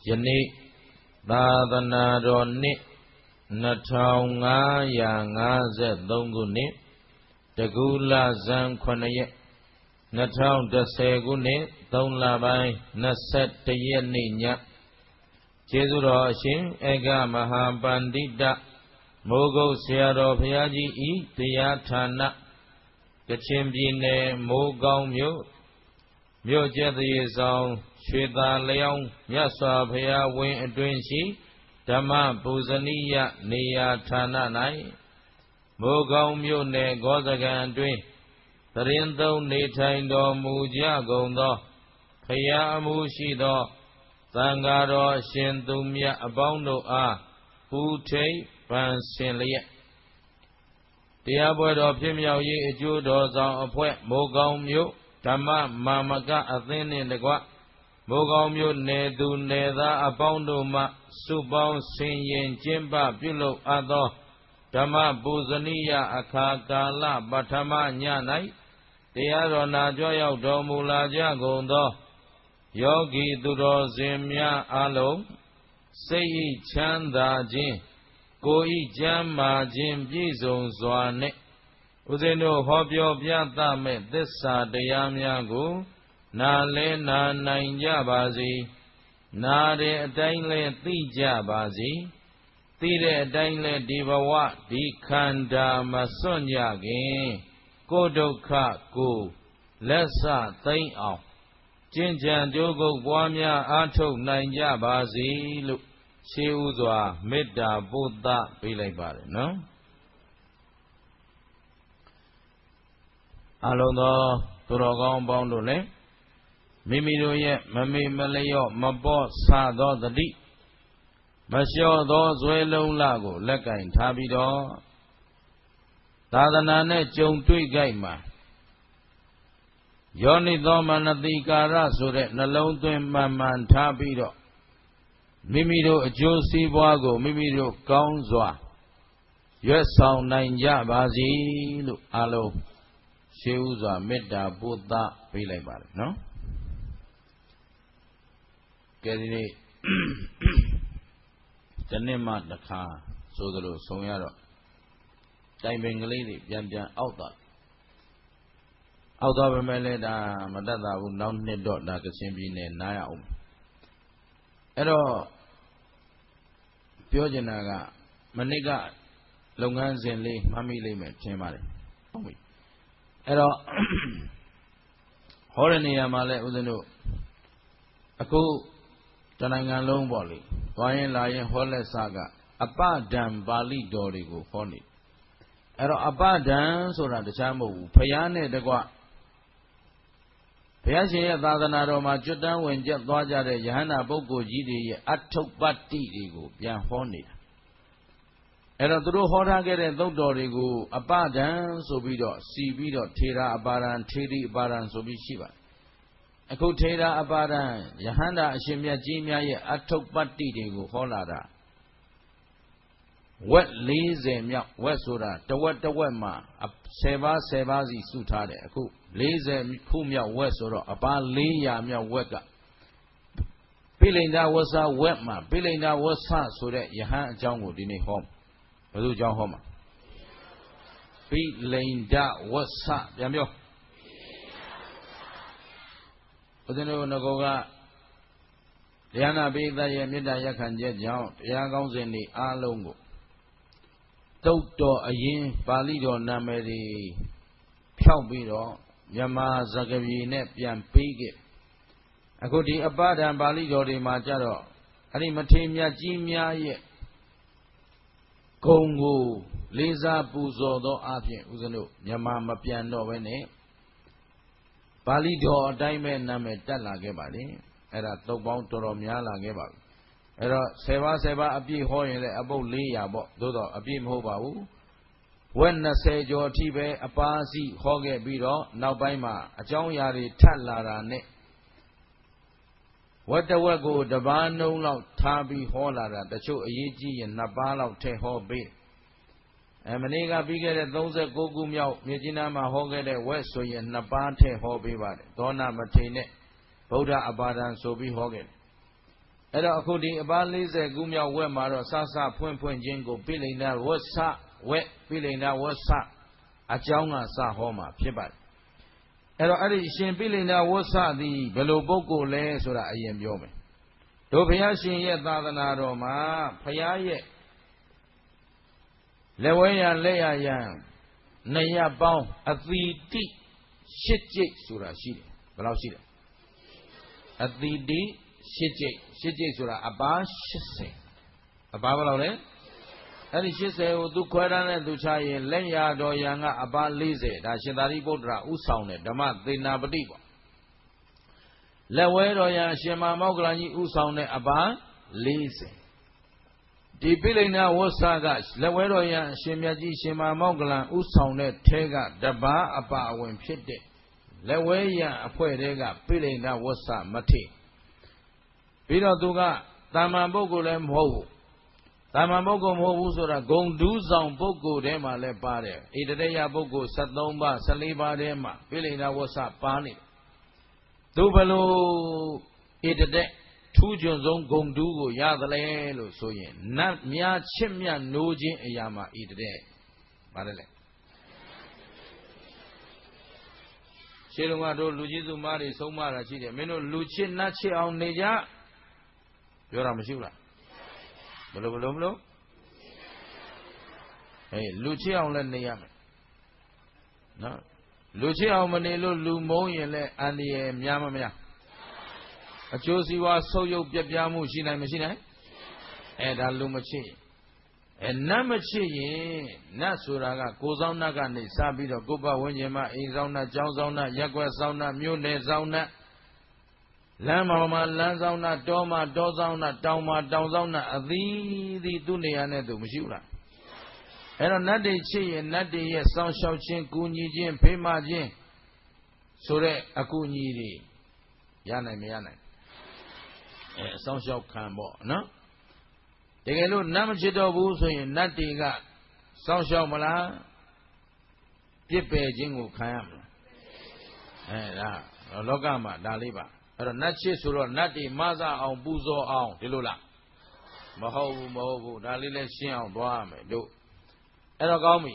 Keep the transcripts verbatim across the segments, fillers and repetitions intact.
ယနေ့သာသနာတော်နှစ်နှစ်ထောင်ငါးရာငါးဆယ်သုံးခုနှစ်တကူလဇန်ခုနှစ်ရက်နှစ်ထောင်တစ်ဆယ်ခုနှစ်သုံးလပိုင်းနှစ်ဆက်တရက်နေ့ညကျေးဇူးတော်အရှင်ဧကမဟာပန္တိတမိုးကုတ်ဆရာတော်ဘုရားကြီးဤတရားဌာနကချင်ပြည်နယ်မိုးကောင်းမြို့မြို့ကျက်တရေဆောင်ရွှေသာလျောင်းမြတ်စွာဘုရားဝင်းအတွင်းရှိဓမ္မပူဇနီယနေရာဌာန၌မိုးကောင်းမြို့နယ်ဂောဇကံအတွင်းတရင်သုံးနေထိုင်တော်မူကြကုန်သောဘုရားအမှုရှိသောသံဃာတော်ရှင်သူမြတ်အပေါင်းတို့အားပူထိပ်ပန်းဆင်လျက်တရားပွဲတော်ဖြစ်မြောက်ရေးအကျိုးတော်ဆောင်အဖွဲ့မိုးကောင်းမြို့ဓမ္မမာမကအသင်းနှင့်တကွမိုးကောင်းမြို့နယ်သူနယ်သားအပေါင်းတို့မှစုပေါင်းဆင်ရင်ကျင်းပပြုလုပ်အပ်သောဓမ္မပူဇနီယအခါကာလပထမည၌တရားတော်နာကြွရောက်တော်မူလာကြကုန်သောယောဂီသူတော်စင်များအားလုံးစိတ်ဤချမ်းသာခြင်းကိုယ်ဤကျမ်းမာခြင်းပြည့်စုံစွာနှင့်ဦးဇင်းတို့ဟောပြောပြသမဲ့သစ္စာတရားများကိုနာလဲနာနိုင်ကြပါစေနာတဲ့အတိုင်းလဲသိကြပါစေသိတဲ့အတိုင်းလဲဒီဘဝဒီခန္ဓာမစွန့်ကြခင်ကိုယ်ဒုက္ခကိုလက်ဆသိမ့်အောင်ကျင့်ကြံကြိုးကုပ်ပွားများအားထုတ်နိုင်ကြပါစေလို့ရှေးဥစွာမေတ္တာပို့သပေးလိုက်ပါတယ်နော်အလုံးသောသူတော်ကောင်းပေါင်းတို့လည်းမိမိတို့ရဲ့မမေ့မလျော့မပေါ့ဆသောတတိမလျှော့သောဇွဲလုံးလကိုလက်ကင်ထားပြီးတော့သာသနာနဲ့ကြုံတွေ့ကြိုက်မှာယောနိသောမနတိကာရဆိုတဲ့နှလုံးသွင်းမှန်မှန်ထားပြီးတော့မိမိတို့အကျိုးစီးပွားကိုမိမိတို့ကောင်းစွာရွတ်ဆောင်နိုင်ကြပါစေလို့အလုံးရှေးဥစွာမေတ္တာပို့သပေးလိုက်ပါတယ်နော်ကဲဒီနေ့တနေ့မှတစ်ခါဆိုသလိုဆုံရတော့တိုင်ပင်ကလေးတွေပြန်ပြန်အောက်သွားအောက်သွားပဲမဲ့လဲဒါမတတ်တာဘူးနောက်နှစ်တော့ဒါကချင်ပြည်နယ်နားရအောင်အဲ့တော့ပြောချင်တာကမနစ်ကလုပ်ငန်းစဉ်လေးမှတ်မိလိမ့်မယ်ထင်ပါတယ်ဟုတ်ပြီအဲ့တော့ဟောတဲ့နေရာမှာလဲဦးဇင်းတို့အခုတနိုင်ငံလုံးပေါ့လေသွားရင်လာရင်ဟောလက်စာကအပဒံပါဠိတော်တွေကိုဟောနေအဲ့တော့အပဒံဆိုတာတခြားမဟုတ်ဘူးဘုရားနဲ့တကွဘုရားရှင်ရဲ့သာသနာတော်မှာကျွတ်တန်းဝင်ကျက်သွားကြတဲ့ယဟန္တာပုဂ္ဂိုလ်ကြီးတွေရဲ့အထုပ္ပတ္တိတွေကိုပြန်ဟောနေတာအဲ့တော့သူတို့ဟောထားခဲ့တဲ့သုတ်တော်တွေကိုအပဒံဆိုပြီးတော့စီပြီးတော့ထေရအပါဒံထေရီအပါဒံဆိုပြီးရှိပါတယ်အခုထေရအပါဒံယဟန္တာအရှင်မြတ်ကြီးများရဲ့အထုပ္ပတ္တိတွေကိုဟောလာတာဝက်လေးဆယ်မြောက်ဝက်ဆိုတာတဝက်တဝက်မှာဆယ်ပါးဆယ်ပါးစီစုထားတယ်အခုလေးဆယ်ခုမြောက်ဝက်ဆိုတော့အပါလေးရာမြောက်ဝက်ကပိလိန္ဒဝဆဝက်မှာပိလိန္ဒဝဆဆိုတဲ့ယဟန်အကြောင်းကိုဒီနေ့ဟောဘယ်သူအကြောင်းဟောမှာပိလိန္ဒဝဆပြန်ပြောဦးဇင်းတို့ငကောကတရားနာပိသရဲ့မေတ္တာရက်ခံချက်ကြောင့်တရားကောင်းစဉ်တွေအားလုံးကိုတုတ်တော်အရင်ပါဠိတော်နာမည်တွေဖြောက်ပြီးတော့မြန်မာစကားပြေနဲ့ပြန်ပေးခဲ့အခုဒီအပဒံပါဠိတော်တွေမှာကြတော့အဲ့ဒီမထေရမြတ်ကြီးများရဲ့ဂုဏ်ကိုလေးစားပူဇော်သောအဖြစ်ဦးဇင်းတို့မြန်မာမပြန်တော့ဘဲနဲ့ပါဠိတော်အတိုင်းပဲနာမည်တက်လာခဲ့ပါလေအဲ့ဒါသုတ်ပေါင်းတော်တော်များလာခဲ့ပါပြီအဲ့တော့ဆယ်ပါးဆယ်ပါးအပြည့်ဟောရင်လည်းအပုပ်လေးရာပေါ့သို့တော့အပြည့်မဟုတ်ပါဘူးဝက်နှစ်ဆယ်ကျော်အထိပဲအပါစီဟောခဲ့ပြီးတော့နောက်ပိုင်းမှာအကြောင်းအရာတွေထပ်လာတာနဲ့ဝက်တဝက်ကိုတပါးနှုံးလောက်ထားပြီးဟောလာတာတချို့အရေးကြီးရင်နှစ်ပါးလောက်ထည့်ဟောပေးအဲမနေ့ကပြီးခဲ့တဲ့သုံးဆယ်ကိုးခုမြောက်မြေကြီးနားမှာဟောခဲ့တဲ့ဝက်ဆိုရင်နှစ်ပါးထည့်ဟောပေးပါတယ်ဒေါနမထေနဲ့ဗုဒ္ဓအပါဒံဆိုပြီးဟောခဲ့တယ်အဲ့တော့အခုဒီအပါလေးဆယ်ခုမြောက်ဝက်မှာတော့စစဖွင့်ဖွင့်ချင်းကိုပိလိန်နာဝတ်ဆဝက်ပိလိန်နာဝတ်ဆအကြောင်းကစဟောမှာဖြစ်ပါတယ်အဲ့တော့အဲ့ဒီရှင်ပိလိန်နာဝတ်ဆသည်ဘယ်လိုပုဂ္ဂိုလ်လဲဆိုတာအရင်ပြောမယ်တို့ဘုရားရှင်ရဲ့သာသနာတော်မှာဘုရားရဲ့လက်ဝဲရလက်ရရန်နရပေါင်းအသီတိရှစ်ကျိတ်ဆိုတာရှိတယ်ဘယ်လောက်ရှိတယ်အသီတိရှစ်ကျိတ်ရှစ်ကျိတ်ဆိုတာအပါရှစ်ဆယ်အပါဘယ်လောက်လဲအဲ့ဒီရှစ်ဆယ်ကိုသူခွဲတန်းတဲ့သူချရင်လက်ရတော်ရန်ကအပါလေးဆယ်ဒါရှင်သာရိပုတ္တရာဥဆောင်တဲ့ဓမ္မသေနာပတိပေါ့လက်ဝဲတော်ရန်ရှင်မမောက္ကလန်ကြီးဥဆောင်တဲ့အပါလေးဆယ်ဒီပိလိန်နာဝဆကလက်ဝဲတော်ရန်ရှင်မြတ်ကြီးရှင်မမောက္ကလန်ဥဆောင်တဲ့ထဲကတပါးအပါအဝင်ဖြစ်တဲ့လက်ဝဲရန်အဖွဲ့တဲကပိလိန်နာဝဆမထေပြီးတော့သူကတာမန်ပုဂ္ဂိုလ်လည်းမဟုတ်ဘူးတာမန်ပုဂ္ဂိုလ်မဟုတ်ဘူးဆိုတာဂုံဒူးဆောင်ပုဂ္ဂိုလ်ထဲမှာလည်းပါတယ်ဣတရေယပုဂ္ဂိုလ်၁၃ပါး၁၄ပါးထဲမှာပိလိန်နာဝဆပါနေတယ်သူဘလို့ဣတရေထူးချွန်ဆုံးဂုံဒူးကိုရသလဲလို့ဆိုရင်နတ်များချစ်မြတ်နိုးခြင်းအရာမှာဣတရေပါတယ်လေရှင်းလုံးကတို့လူကြီးစုမားတွေဆုံးမတာရှိတယ်မင်းတို့လူချစ်နတ်ချစ်အောင်နေကြပြောတာမရှိဘူးလားဘလို့ဘလို့မလို့အေးလူချစ်အောင်လည်းနေရမယ်နော်လူချစ်အောင်မနေလို့လူမုန်းရင်လည်းအန္တရာယ်များမများအကျိုးစီးပွားဆုပ်ယုပ်ပြပြမှုရှိနိုင်မရှိနိုင်အဲဒါလူမချစ်အဲနတ်မချစ်ရင်နတ်ဆိုတာကကိုယ်ဆောင်နတ်ကနေစပြီးတော့ကိုယ်ပတ်ဝန်းကျင်မှာအိမ်ဆောင်နတ်ကျောင်းဆောင်နတ်ရက်ွက်ဆောင်နတ်မြို့နယ်ဆောင်နတ်လမ်းပေါ်မှာလမ်းဆောင်နတ်တောမှာတောဆောင်နတ်တောင်မှာတောင်ဆောင်နတ်အသီးသီးသူ့နေရာနဲ့သူမရှိဘူးလားအဲ့တော့နတ်တွေချစ်ရင်နတ်တွေရဲ့စောင့်ရှောက်ခြင်းကူညီခြင်းဖေးမခြင်းဆိုတဲ့အကူအညီတွေရနိုင်မရနိုင်အဲစောင့်ရှောက်ခံပေါ့နော်တကယ်လို့နတ်မချစ်တော့ဘူးဆိုရင်နတ်တွေကစောင့်ရှောက်မလားပြစ်ပယ်ခြင်းကိုခံရမလားအဲဒါလောကမှာဒါလေးပါအဲ့တော့နတ်ချစ်ဆိုတော့နတ်တွေမဆအောင်ပူဇော်အောင်ဒီလိုလားမဟုတ်ဘူးမဟုတ်ဘူးဒါလေးလည်းရှင်းအောင်သွားရမယ်တို့အဲ့တော့ကောင်းပြီ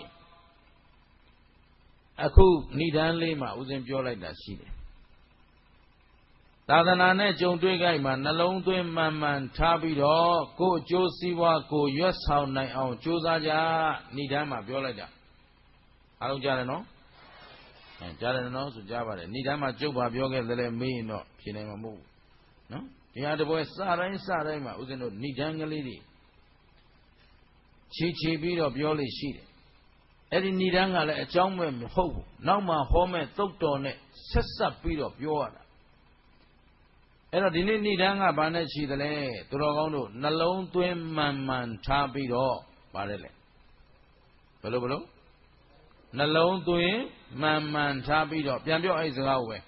အခုဏိဒန်းလေးမှာဦးဇင်းပြောလိုက်တာရှိတယ်သာသနာနဲ့ကြုံတွေ့ကြိုက်မှာနှလုံးသွင်းမှန်မှန်ထားပြီးတော့ကိုယ်အကျိုးစီးပွားကိုရွတ်ဆောင်နိုင်အောင်ကြိုးစားကြဏိဒန်းမှာပြောလိုက်တာအားလုံးကြားတယ်နော်အဲကြားတယ်နော်ဆိုကြားပါတယ်ဏိဒန်းမှာကျုပ်ပါပြောခဲ့တယ်လေမေးရင်တော့ဖြေနိုင်မှာမဟုတ်ဘူးနော်ဒီဟာတပွဲစတိုင်းစတိုင်းမှာဦးဇင်းတို့ဏိဒန်းကလေးတွေခြေခြေပြီးတော့ပြောလို့ရှိတယ်အဲ့ဒီဏိဒန်းကလည်းအကြောင်းမဲ့မဟုတ်ဘူးနောက်မှဟောမဲ့သုတ်တော်နဲ့ဆက်ဆက်ပြီးတော့ပြောရတာအဲ့တော့ဒီနေ့ဏိဒန်းကဘာနဲ့ရှိသလဲသူတော်ကောင်းတို့နှလုံးသွင်းမှန်မှန်ထားပြီးတော့ပါတယ်လေဘယ်လိုဘယ်လိုနှလုံးသွင်းမှန်မှန်ထားပြီးတော့ပြန်ပြောအဲ့ဒီစကားကိုပဲ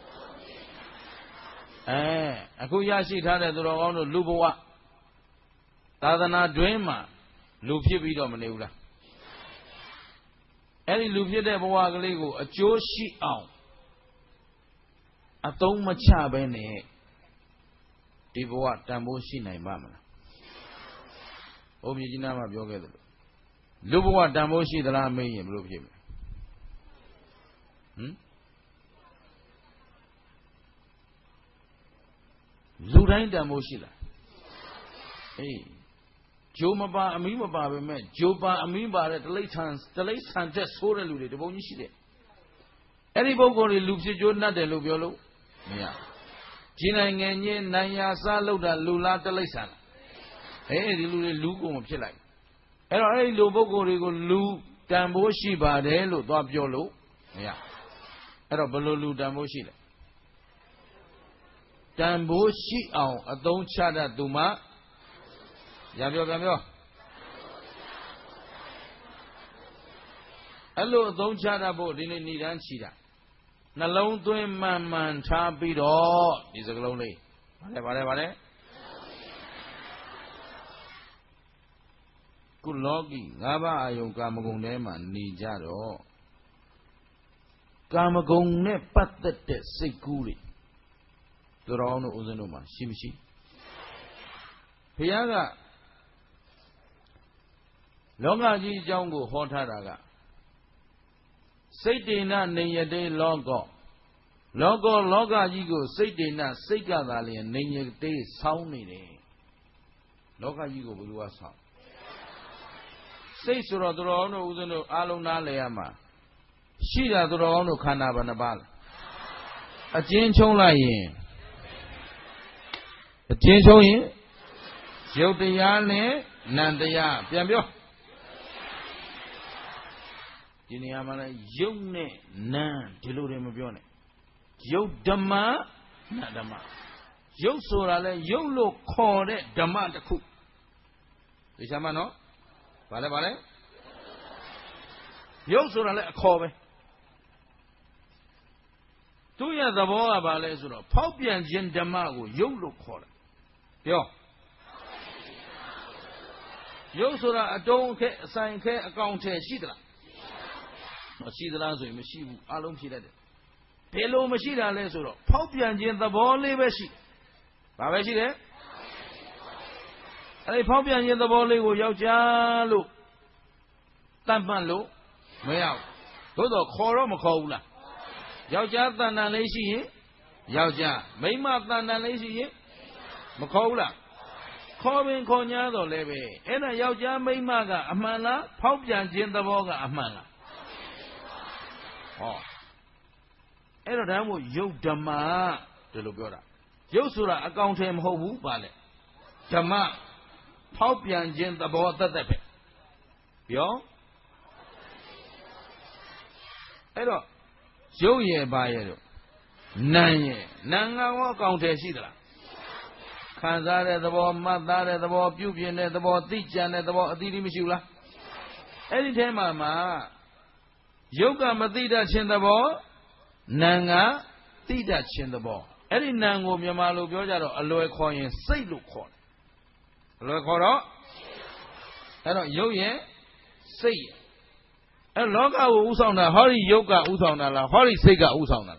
အဲအခုရရှိထားတဲ့သူတော်ကောင်းတို့လူဘဝသာသနာတွင်မှာလူဖြစ်ပြီးတော့မနေဘူးလားအဲ့ဒီလူဖြစ်တဲ့ဘဝကလေးကိုအကျိုးရှိအောင်အသုံးမချဘဲနဲ့ဒီဘဝတန်ဖိုးရှိနိုင်ပါမလားဘုရားကြီးနားမှာပြောခဲ့တယ်လူဘဝတန်ဖိုးရှိသလားမေးရင်ဘယ်လိုဖြစ်မလဲဟမ်လူတိုင်းတန်ဖိုးရှိလားအေးဂျိုးမပါအမီးမပါပဲမဲ့ဂျိုးပါအမီးပါတဲ့တလိษံတလိษံတက်ဆိုးတဲ့လူတွေတပုံကြီးရှိတယ်အဲ့ဒီပုဂ္ဂိုလ်တွေလူဖြစ်ကျိုးနှက်တယ်လို့ပြောလို့မရဒီနိုင်ငံချင်းနိုင်ရာစားလို့တာလူလားတလိษံအေးဒီလူတွေလူကုန်မဖြစ်လိုက်အဲ့တော့အဲ့ဒီလူပုဂ္ဂိုလ်တွေကိုလူတန်ဖိုးရှိပါတယ်လို့သွားပြောလို့မရအဲ့တော့ဘယ်လိုလူတန်ဖိုးရှိလဲတန်ဖိုးရှိအောင်အသုံးချတတ်သူမှရပြောပြန်ပြောအဲ့လိုအသုံးချတတ်ဖို့ဒီနေ့ဏိဒန်းချီတာနှလုံးသွင်းမှန်မှန်ထားပြီးတော့ဒီစကလုံးလေးဗါလဲဗါလဲဗါလဲကုလောကီငါးပါးအာယုံကာမဂုဏ်ထဲမှာနေကြတော့ကာမဂုဏ်နဲ့ပတ်သက်တဲ့စိတ်ကူးတွေသူတော်တို့ဦးဇင်းတို့မှာရှိမရှိ Piaga Longaji Jango Hotaraga Satina Nayade Logo Logo Loga Yigo Satina Sega Valley and Nayade Sounding Loga Yigo Bulua Sound. Say Suradrono Uzuno Alona Leama Shida Drono Kanabanabal A Jin Cholayin A Jin Choyin Jotayane Nandaya Piambio Jiniamana Yone Nan Dilurimabione Yodama Nadama Yosorale Yolo Kore Dama the cook. Ishamano Vale Vale Yosorale a Kobe Tuya the Boa Valesuro Popian Jen Damago Yolo Kore Yo Yosura a don't sign care account Shidra Shidra Mashi Alum Shida Pelo Mashida Lesuro Popian Jen the Ball Leveshi Babashi there A Popian Jen the Ball Levo Yajalu Tampalo Mayao Todo Korom Kola Yaja than a lazy Yaja Mayma than a lazy Makola Corbin Conyado Leve Ena Yaja Maymaga Amala Popian Jen the Boga Amala Oh Ena Damu Yodama de Lugora Yosura account him Hobu Vale Jama Popian Jen the Boga Tepe Yo Edo Joye Bayedo Nanye Nanga account Sidra Kanzare the ball, Madare the ball, Pupian the ball, Tichan the ball, Didi Mishula. Anytime, Mamma Yoga Madida chin the ball, Nanga, Tida chin the ball. Any Nango Yamalu Yojaro, a lower coin, say look coin. Look horror. I don't Yoye, say. And Loga Usana, Hurry Yoga Usana, Hurry Sega Usana.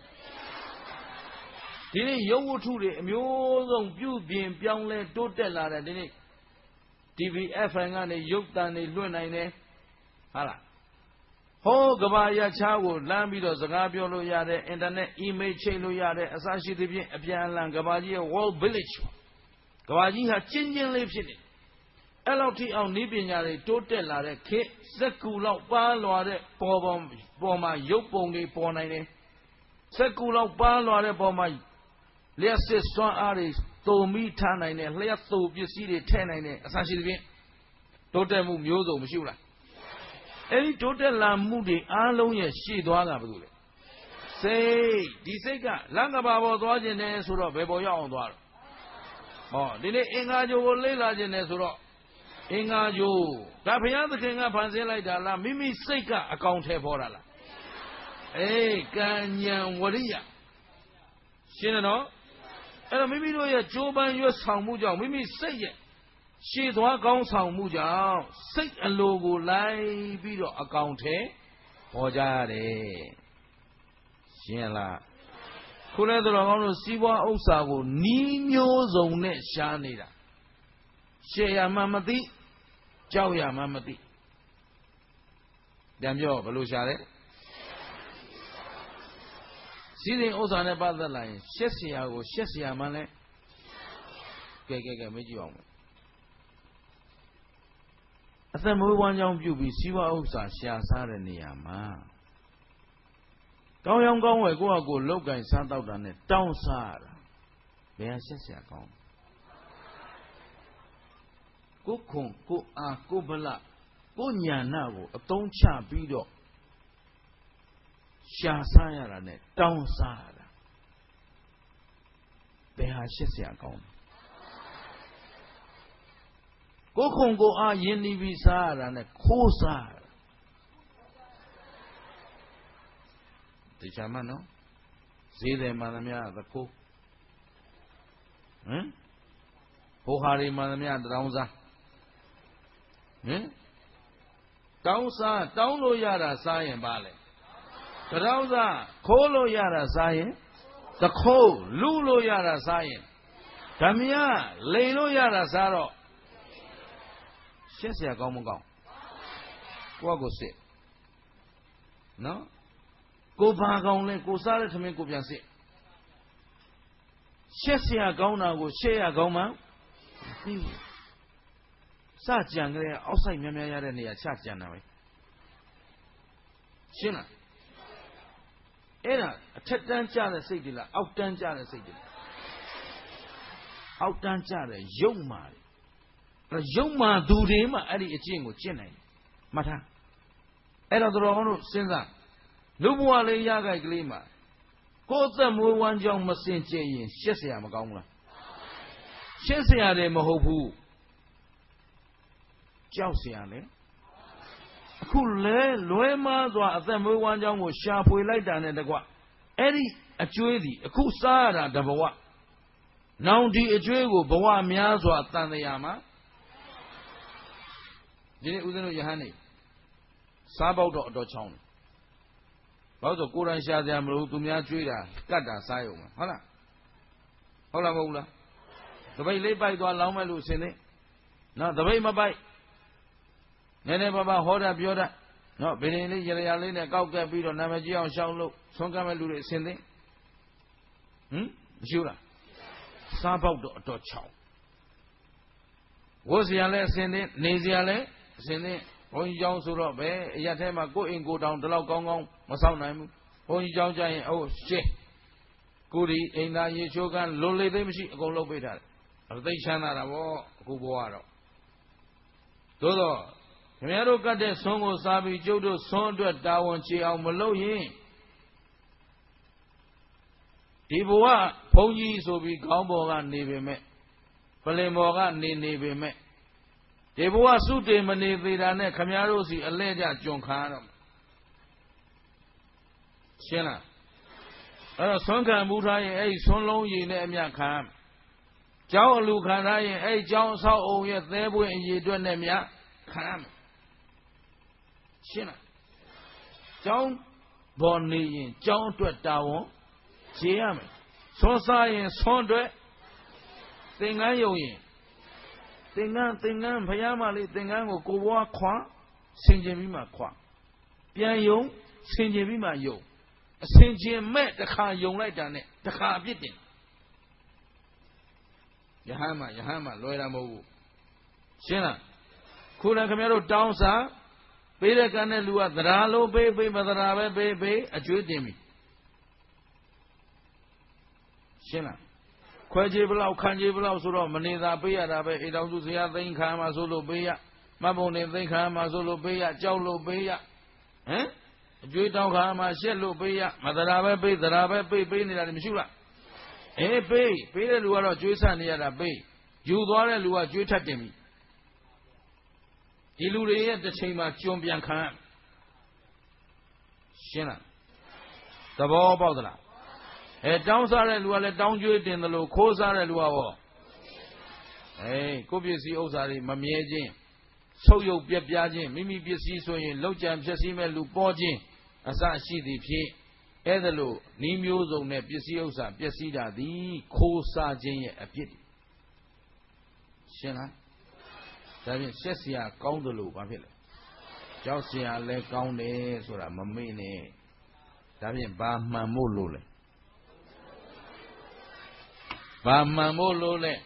Dini yogu tude myozong pyu bin pyaung le totet la de dini T V F M ကနေရုပ်တံတွေလွှင့်နိုင်တယ်ဟာလားဟောကဘာရချားကိုလမ်းပြီးတော့စကားပြောလို့ရတဲ့ internet email ချိန်လို့ရတဲ့အစရှိသဖြင့်အပြန်အလှန်ကဘာကြီးရဲ့ world village ကဘာကြီးဟာကျဉ်းကျဉ်းလေးဖြစ်နေအဲ့လောက်ထိအောင်ဤပညာတွေတိုးတက်လာတဲ့ခေတ်စက္ကူလောက်ပါလွာတဲ့ပေါ်ပေါ်ပေါ်မှာရုပ်ပုံတွေပေါ်နိုင်တယ်စက္ကူလောက်ပါလွာတဲ့ပေါ်မှာလျှက်စစ်စွမ်းအားတွေတုံမိထားနိုင်တဲ့လျှက်သိုပစ္စည်းတွေထည့်နိုင်တဲ့အစရှိသဖြင့်တိုးတက်မှုမျိုးစုံမရှိဘူးလားအဲ့ဒီတိုးတက်လာမှုတွေအားလုံးရဲ့ရှေ့သွားတာဘာလို့လဲစိတ်ဒီစိတ်ကလမ်းကဘာပေါ်သွားခြင်းနဲ့ဆိုတော့ဘယ်ပေါ်ရောက်အောင်သွားတော့ဟောဒီနေ့အင်္ဂါကြိုကိုလေ့လာခြင်းနဲ့ဆိုတော့အင်္ဂါကြိုဒါဘုရားသခင်ကဖန်ဆင်းလိုက်တာလားမိမိစိတ်ကအကောင်ထဲပေါ်တာလားအေးကံဉဏ်ဝရိယရှင်းတယ်နော်အဲ့တော့မိမိတို့ရဲ့ကြိုးပမ်းရွတ်ဆောင်မှုကြောင့်မိမိစိတ်ရဲ့ရှည်သွားကောင်းဆောင်မှုကြောင့်စိတ်အလိုကိုလိုက်ပြီးတော့အကောင်ထဲပေါ်ကြရတယ်ရှင်းလားခုလဲတော်ကောင်းတို့စီးပွားဥစ္စာကိုနီးမျိုးစုံနဲ့ရှားနေတာရှေ့ရမှမသိကြောက်ရမှမသိပြန်ပြောဘယ်လိုရှားလဲစီးရင်ဥစ္စာနဲ့ပတ်သက်လာရင်ရှက်เสียကိုရှက်เสียမှလည်းကဲကဲကဲမေးကြည့်အောင်အသက်မွေးဝမ်းကြောင်းပြုပြီးစီးပွားဥစ္စာရှာစားတဲ့နေရာမှာကောင်းရောင်းကောင်းဝယ်ကိုယ့်အကိုလောက်ကင်စားတော့တာနဲ့တောင်းစားတာဘယ်ဟာရှက်เสียကောင်းကိုခွန်ကိုအားကိုဗလကိုညာနာကိုအသုံးချပြီးတော့ရှာစားရတာနဲ့တောင်းစားရတာဘယ်ဟာရှက်เสียကောင်းကိုခုံကိုအားယဉ်နီးပြီးစားရတာနဲ့ခိုးစားရတာဒီချာမနော်ဈေးတယ်မှန်သမျှသခိုးဟမ်ဟိုဟာတွေမှန်သမျှတောင်းစားဟမ်တောင်းစားတောင်းလို့ရတာစားရင်ပါလေတောင်းစားခိုးလို့ရတာစားရင်သခိုးလူလို့ရတာစားရင်ဓမြလိန်လို့ရတာစားတော့ရှက်เสียကောင်းမကောင်းကိုကကိုစစ်နော်ကိုဘာကောင်းလဲကိုစားတဲ့သမင်းကိုပြန်စစ်ရှက်เสียကောင်းတာကိုရှက်ရကောင်းမှသိဘူးစကြံကြတဲ့အောက်ဆိုင်များများရတဲ့နေရာချကြံတာပဲရှင်းလားအဲ့ဒါအထက်တန်းကျတဲ့စိတ်တွေလားအောက်တန်းကျတဲ့စိတ်တွေလားအောက်တန်းကျတဲ့ယုံမာတယ်အဲ့တော့ယုံမာသူတွေမှအဲ့ဒီအကျင့်ကိုကျင့်နိုင်တယ်မှတ်ထားအဲ့တော့တော်တော်တို့စဉ်းစားလူဘဝလေးရကြိုက်ကလေးမှာကိုယ်သက်မွေးဝမ်းကြောင်းမစင်ကြယ်ရင်ရှက်เสียမကောင်းဘူးလားရှက်เสียတယ်မဟုတ်ဘူးကြောက်เสียလေအခုလဲလွဲမားစွာအသက်မွေးဝမ်းကြောင်းကိုရှာဖွေလိုက်တာနဲ့တကွအဲ့ဒီအကျွေးဒီအခုစားရတာတဘဝနောင်ဒီအကျွေးကိုဘဝများစွာတန်တရားမှာဒီနေ့ဦးဇင်းတို့ယဟန်နေစားပေါက်တော့အတော်ချောင်းတယ်ဘာလို့ဆိုကိုယ်တိုင်ရှာစရာမလိုသူများကျွေးတာကတ်တာစားရုံပဲဟုတ်လားဟုတ်လားမဟုတ်လားတပိတ်လေးပိုက်သွားလောင်းမဲ့လို့အစင်းသေးနော်တပိတ်မပိုက်နည်းနည်းပါးပါးဟောတာပြောတာနော်ဗေဒင်လေးရရလေးနဲ့ကောက်ကက်ပြီးတော့နာမည်ကြီးအောင်ရှောင်းလို့ဆုံးကမ်းမဲ့လူတွေအစင်းသေးဟမ်မရှိဘူးလားစားပေါက်တော့အတော်ချောင်းဝတ်စရာလည်းအစင်းသေးနေစရာလည်းအစင်းသေးဘုန်းကြီးเจ้าဆိုတော့ပဲအရက်ထဲမှာကိုယ်အိမ်ကိုတောင်ဒီလောက်ကောင်းကောင်းမဆောက်နိုင်ဘူးဘုန်းကြီးเจ้าကြရင်အိုးရှင်းကိုဒီအိမ်သားရေချိုးကန်းလွန်လေသိမရှိအကုန်လုပ်ပေးထားတယ်အသိချမ်းသာတာဗောအခုဘဝတော့သို့တော့ခင်ဗျားတို့ကတ်တဲ့ဆွန်းကိုစားပြီးကျုပ်တို့ဆွန်းအတွက်တာဝန်ချေအောင်မလုပ်ရင်ဒီဘဝဘုန်းကြီးဆိုပြီးခေါင်းပေါ်ကနေပေမဲ့ပလင်ပေါ်ကနေနေပေမဲ့ဒီဘဝစုတေမနေသေးတာနဲ့ခမည်းတော်စီအလဲကျကြွန်ခါရတော့ရှင်းလားအဲ့တော့ဆွမ်းခံမှုထားရင်အဲ့ဒီဆွမ်းလုံးရည်နဲ့အမြခံကျောင်းအလူခံထားရင်အဲ့ဒီကျောင်းအဆောက်အုံရဲ့သဲပွင့်အည်အတွက်နဲ့မြခံရှင်းလားကျောင်းပေါ်နေရင်ကျောင်းအတွက်တာဝန်ခြေရမယ်ဆွမ်းစားရင်ဆွမ်းအတွက်သင်္ကန်းယုံရင်သင်္ကန်းသင်္ကန်းဘုရားမလေးသင်္ကန်းကိုကိုဘွားခွာဆင်ကျင်ပြီးမှခွာပြန်ယုံဆင်ကျင်ပြီးမှယုံအဆင်ကျင်မဲ့တစ်ခါယုံလိုက်တာနဲ့တစ်ခါအပြစ်တင်ယဟန်မယဟန်မလွယ်တာမဟုတ်ဘူးရှင်းလားခုနခင်ဗျားတို့တောင်းစားပေးတဲ့ကံနဲ့လူကသဒ္ဓါလုံးပေးပေးမသဒ္ဓါပဲပေးပေးအကျွေးတင်ပြီရှင်းလားခွဲခြေဘလောက်ခံခြေဘလောက်ဆိုတော့မနေသာပေးရတာပဲအိတောင်စုဇရာသိမ့်ခံမှာဆိုလို့ပေးရမတ်ပုံနေသိမ့်ခံမှာဆိုလို့ပေးရကြောက်လို့ပေးရဟမ်အကျွေးတောင်းခံမှာရှက်လို့ပေးရမသဒ္ဓါပဲပေးသဒ္ဓါပဲပေးပေးနေတာမရှိဘူးလားအေးပေးပေးတဲ့လူကတော့ကျွေးဆနေရတာပေးယူသွားတဲ့လူကကျွေးထပ်တင်ပြီဒီလူတွေရဲ့တစ်ချိန်မှာကျွံပြန်ခံရှင်းလားသဘောပေါက်သလားအဲတောင်းစားတဲ့လူကလည်းတောင်းကျွေးတင်တယ်လို့ခိုးစားတဲ့လူကဟောအေးကိုပစ္စည်းဥစ္စာတွေမမြဲခြင်းဆုပ်ယုပ်ပြက်ပြားခြင်းမိမိပစ္စည်းဆိုရင်လောက်ကြံဖြစ်စည်းမဲ့လူပေါ်ခြင်းအစရှိသည်ဖြင့်အဲ့ဒါလို့ဤမျိုးစုံနဲ့ပစ္စည်းဥစ္စာပျက်စီးတာသည်ခိုးစားခြင်းရဲ့အဖြစ်ရှင်းလားဒါဖြင့်ရှက်စရာကောင်းတယ်လို့ဘာဖြစ်လဲကြောက်စရာလည်းကောင်းတယ်ဆိုတာမမေ့နဲ့ဒါဖြင့်ဘာမှန်မို့လို့လဲဘာမှန်မို့လို့လဲ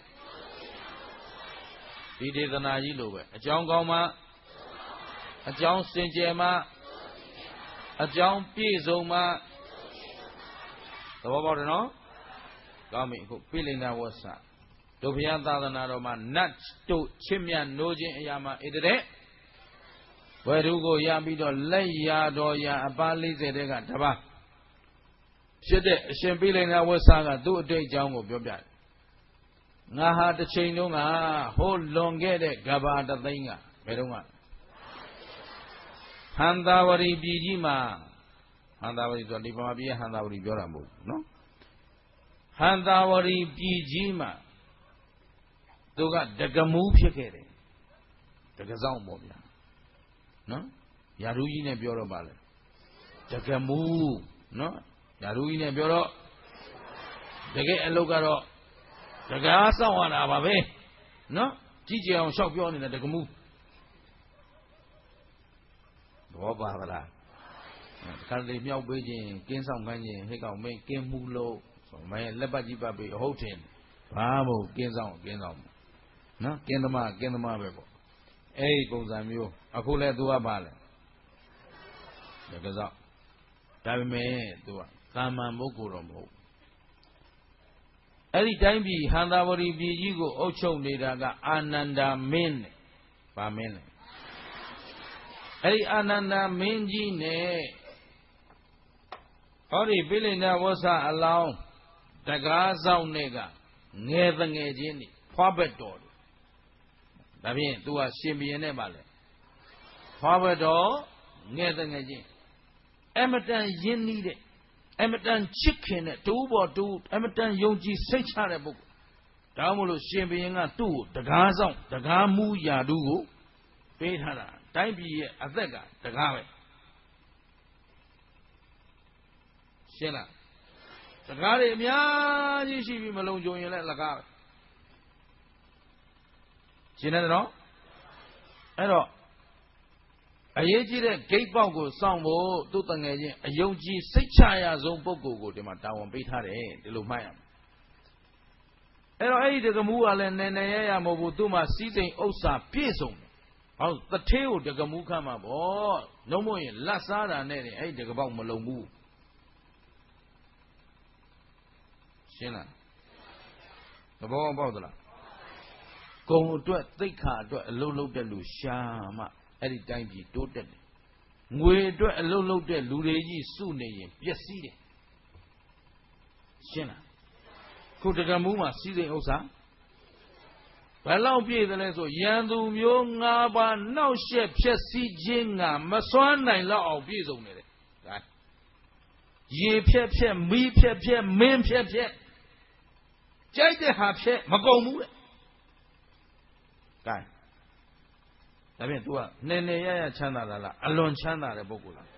ဒီဒေသနာကြီးလို့ပဲအကြောင်းကောင်းမှအကြောင်းစင်ကြယ်မှအကြောင်းပြည့်စုံမှသဘောပေါက်တယ်နော်ကောင်းပြီအခုပိလိန်နာဝဆတို့ဘုရားသာသနာတော်မှာနတ်တို့ချစ်မြတ်နိုးခြင်းအရာမှာဣတတဲ့ဝေဒုကိုရပြီးတော့လက်ရတော်ရအပါလေးဆယ်တဲ့ကတပါးဖြစ်တဲ့အရှင်ပိလိန်နာဝဆကသူ့အတိတ်အကြောင်းကိုပြောပြတယ်ငါဟာတစ်ချိန်လုံးကဟိုလွန်ခဲ့တဲ့ကဘာတသိန်းကဘယ်တော့မှဟန္တာဝရီပြည်ကြီးမှာဟန္တာဝရီဆိုဒီဗမာပြည်ဟန္တာဝရီပြောတာမဟုတ်ဘူးနော်ဟန္တာဝရီပြည်ကြီးမှာသူကတကမူးဖြစ်ခဲ့တယ်တကစောင်းပေါ့ဗျာနော်ယာရူးကြီးနဲ့ပြောတော့ပါလေတကမူးနော်ယာရူးကြီးနဲ့ပြောတော့တကယ်အလုပ်ကတော့တကားစောင့်ရတာပါပဲနော်ကြည့်ကြအောင်ရှောက်ပြောနေတာတကမူးဘောပါဗလားခါလေမြောက်ပေးခြင်းကင်းဆောင်ခိုင်းခြင်းဟဲ့ကောင်မင်းကင်းမှုလို့ဆိုမဲလက်ပတ်ကြီးပတ်ပြီးအဟုတ်တင်ဘာမို့ကင်းဆောင်ကင်းဆောင်နော်ကင်းသမားကင်းသမားပဲပေါ့အဲ့ဒီပုံစံမျိုးအခုလဲသူကပါလဲဒါကစားဒါပေမဲ့သူကကာမန်ပုဂ္ဂိုလ်တော့မဟုတ်အဲ့ဒီတိုင်းပြည်ဟန္တာဝရီပြည်ကြီးကိုအုပ်ချုပ်နေတာကအာနန္ဒာမင်းနဲ့ဗာမင်းနဲ့အဲ့ဒီအာနန္ဒာမင်းကြီးနဲ့ဟောဒီပိလိန္ဒဝဆအလောင်းတကားဆောင်နဲ့ကငယ်တငယ်ချင်းတွေဖွားဘက်တော်တယ်ဒါဖြင့်သူကရှင်ဘီရင်နဲ့ပါလေဖွားဘက်တော်ငယ်တငယ်ချင်းအမတန်ရင်းနှီးတဲ့အမတန်ချစ်ခင်တဲ့တူပေါ်တူအမတန်ယုံကြည်စိတ်ချတဲ့ပုဂ္ဂိုလ်ဒါမှမဟုတ်ရှင်ဘီရင်ကသူ့ကိုတကားဆောင်တကားမူရာတူကိုပေးထားတာတိုင်းပြည်ရဲ့အသက်ကတကားပဲရှင်းလားတကားတွေအများကြီးရှိပြီးမလုံခြုံရင်လည်းလကားပဲရှင်းတယ်နော်အဲ့တော့အရေးကြီးတဲ့ဂိတ်ပေါက်ကိုစောင့်ဖို့သူ့တငယ်ချင်းအယုံကြည်စိတ်ချရဆုံးပုဂ္ဂိုလ်ကိုဒီမှာတာဝန်ပေးထားတယ်ဒီလိုမှတ်ရမယ်အဲ့တော့အဲ့ဒီတကမူးကလည်းနည်းနည်းရရမဟုတ်ဘူးသူ့မှာစီးစိမ်ဥစ္စာပြည့်စုံတယ်ဟောတထေးကိုတကမူးခတ်မှာပေါ့နှုံးမရင်လက်စားတာနဲ့အဲ့ဒီတကပေါက်မလုံဘူးရှင်းလားသဘောပေါက်သလားကုံအတွက်သိက္ခာအတွက်အလုံးလုံးတဲ့လူရှာမှအဲ့ဒီတိုင်းပြည်တိုးတက်တယ်ငွေအတွက်အလုံးလုံးတဲ့လူတွေကြီးစုနေရင်ပျက်စီးတယ်ရှင်းလားခုတကမူးမှာစီးစိမ်ဥစ္စာဘယ်လောက်ပြည့်တယ်လဲဆိုရန်သူမျိုး၅ပါးနှောက်ယှက်ဖြစ်စည်းခြင်းကမစွမ်းနိုင်လောက်အောင်ပြည့်စုံနေတယ်ဒါရေဖြက်ဖြက်မီးဖြက်ဖြက်မင်းဖြက်ဖြက်ကြိုက်တဲ့ဟာဖြက်မကုန်ဘူးတဲ့ကဲဒါဖြင့် तू ကနည်းနည်းရရချမ်းသာတာလားအလွန်ချမ်းသာတဲ့ပုဂ္ဂိုလ်လား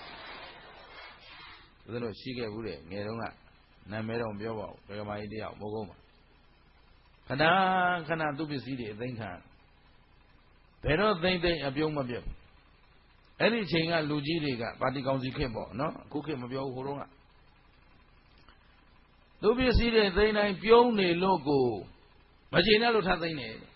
ဘယ်လိုရှိခဲ့ဘူးတဲ့ငယ်တုန်းကနာမည်တော့ပြောပါဦးဒကမာကြီးတယောက်မိုးကုန်းမှာခဏခဏသူ့ပစ္စည်းတွေအသိမ်းခံဘယ်တော့သိမ့်သိမ့်အပြုံးမပြတ်ဘူးအဲ့ဒီအချိန်ကလူကြီးတွေကပါတီကောင်စီခေတ်ပေါ့နော်အခုခေတ်မပြောဘူးဟိုတုန်းကသူ့ပစ္စည်းတွေသိမ့်တိုင်းပြုံးနေလို့ကိုမကျေနပ်လို့ထသိမ့်နေတယ်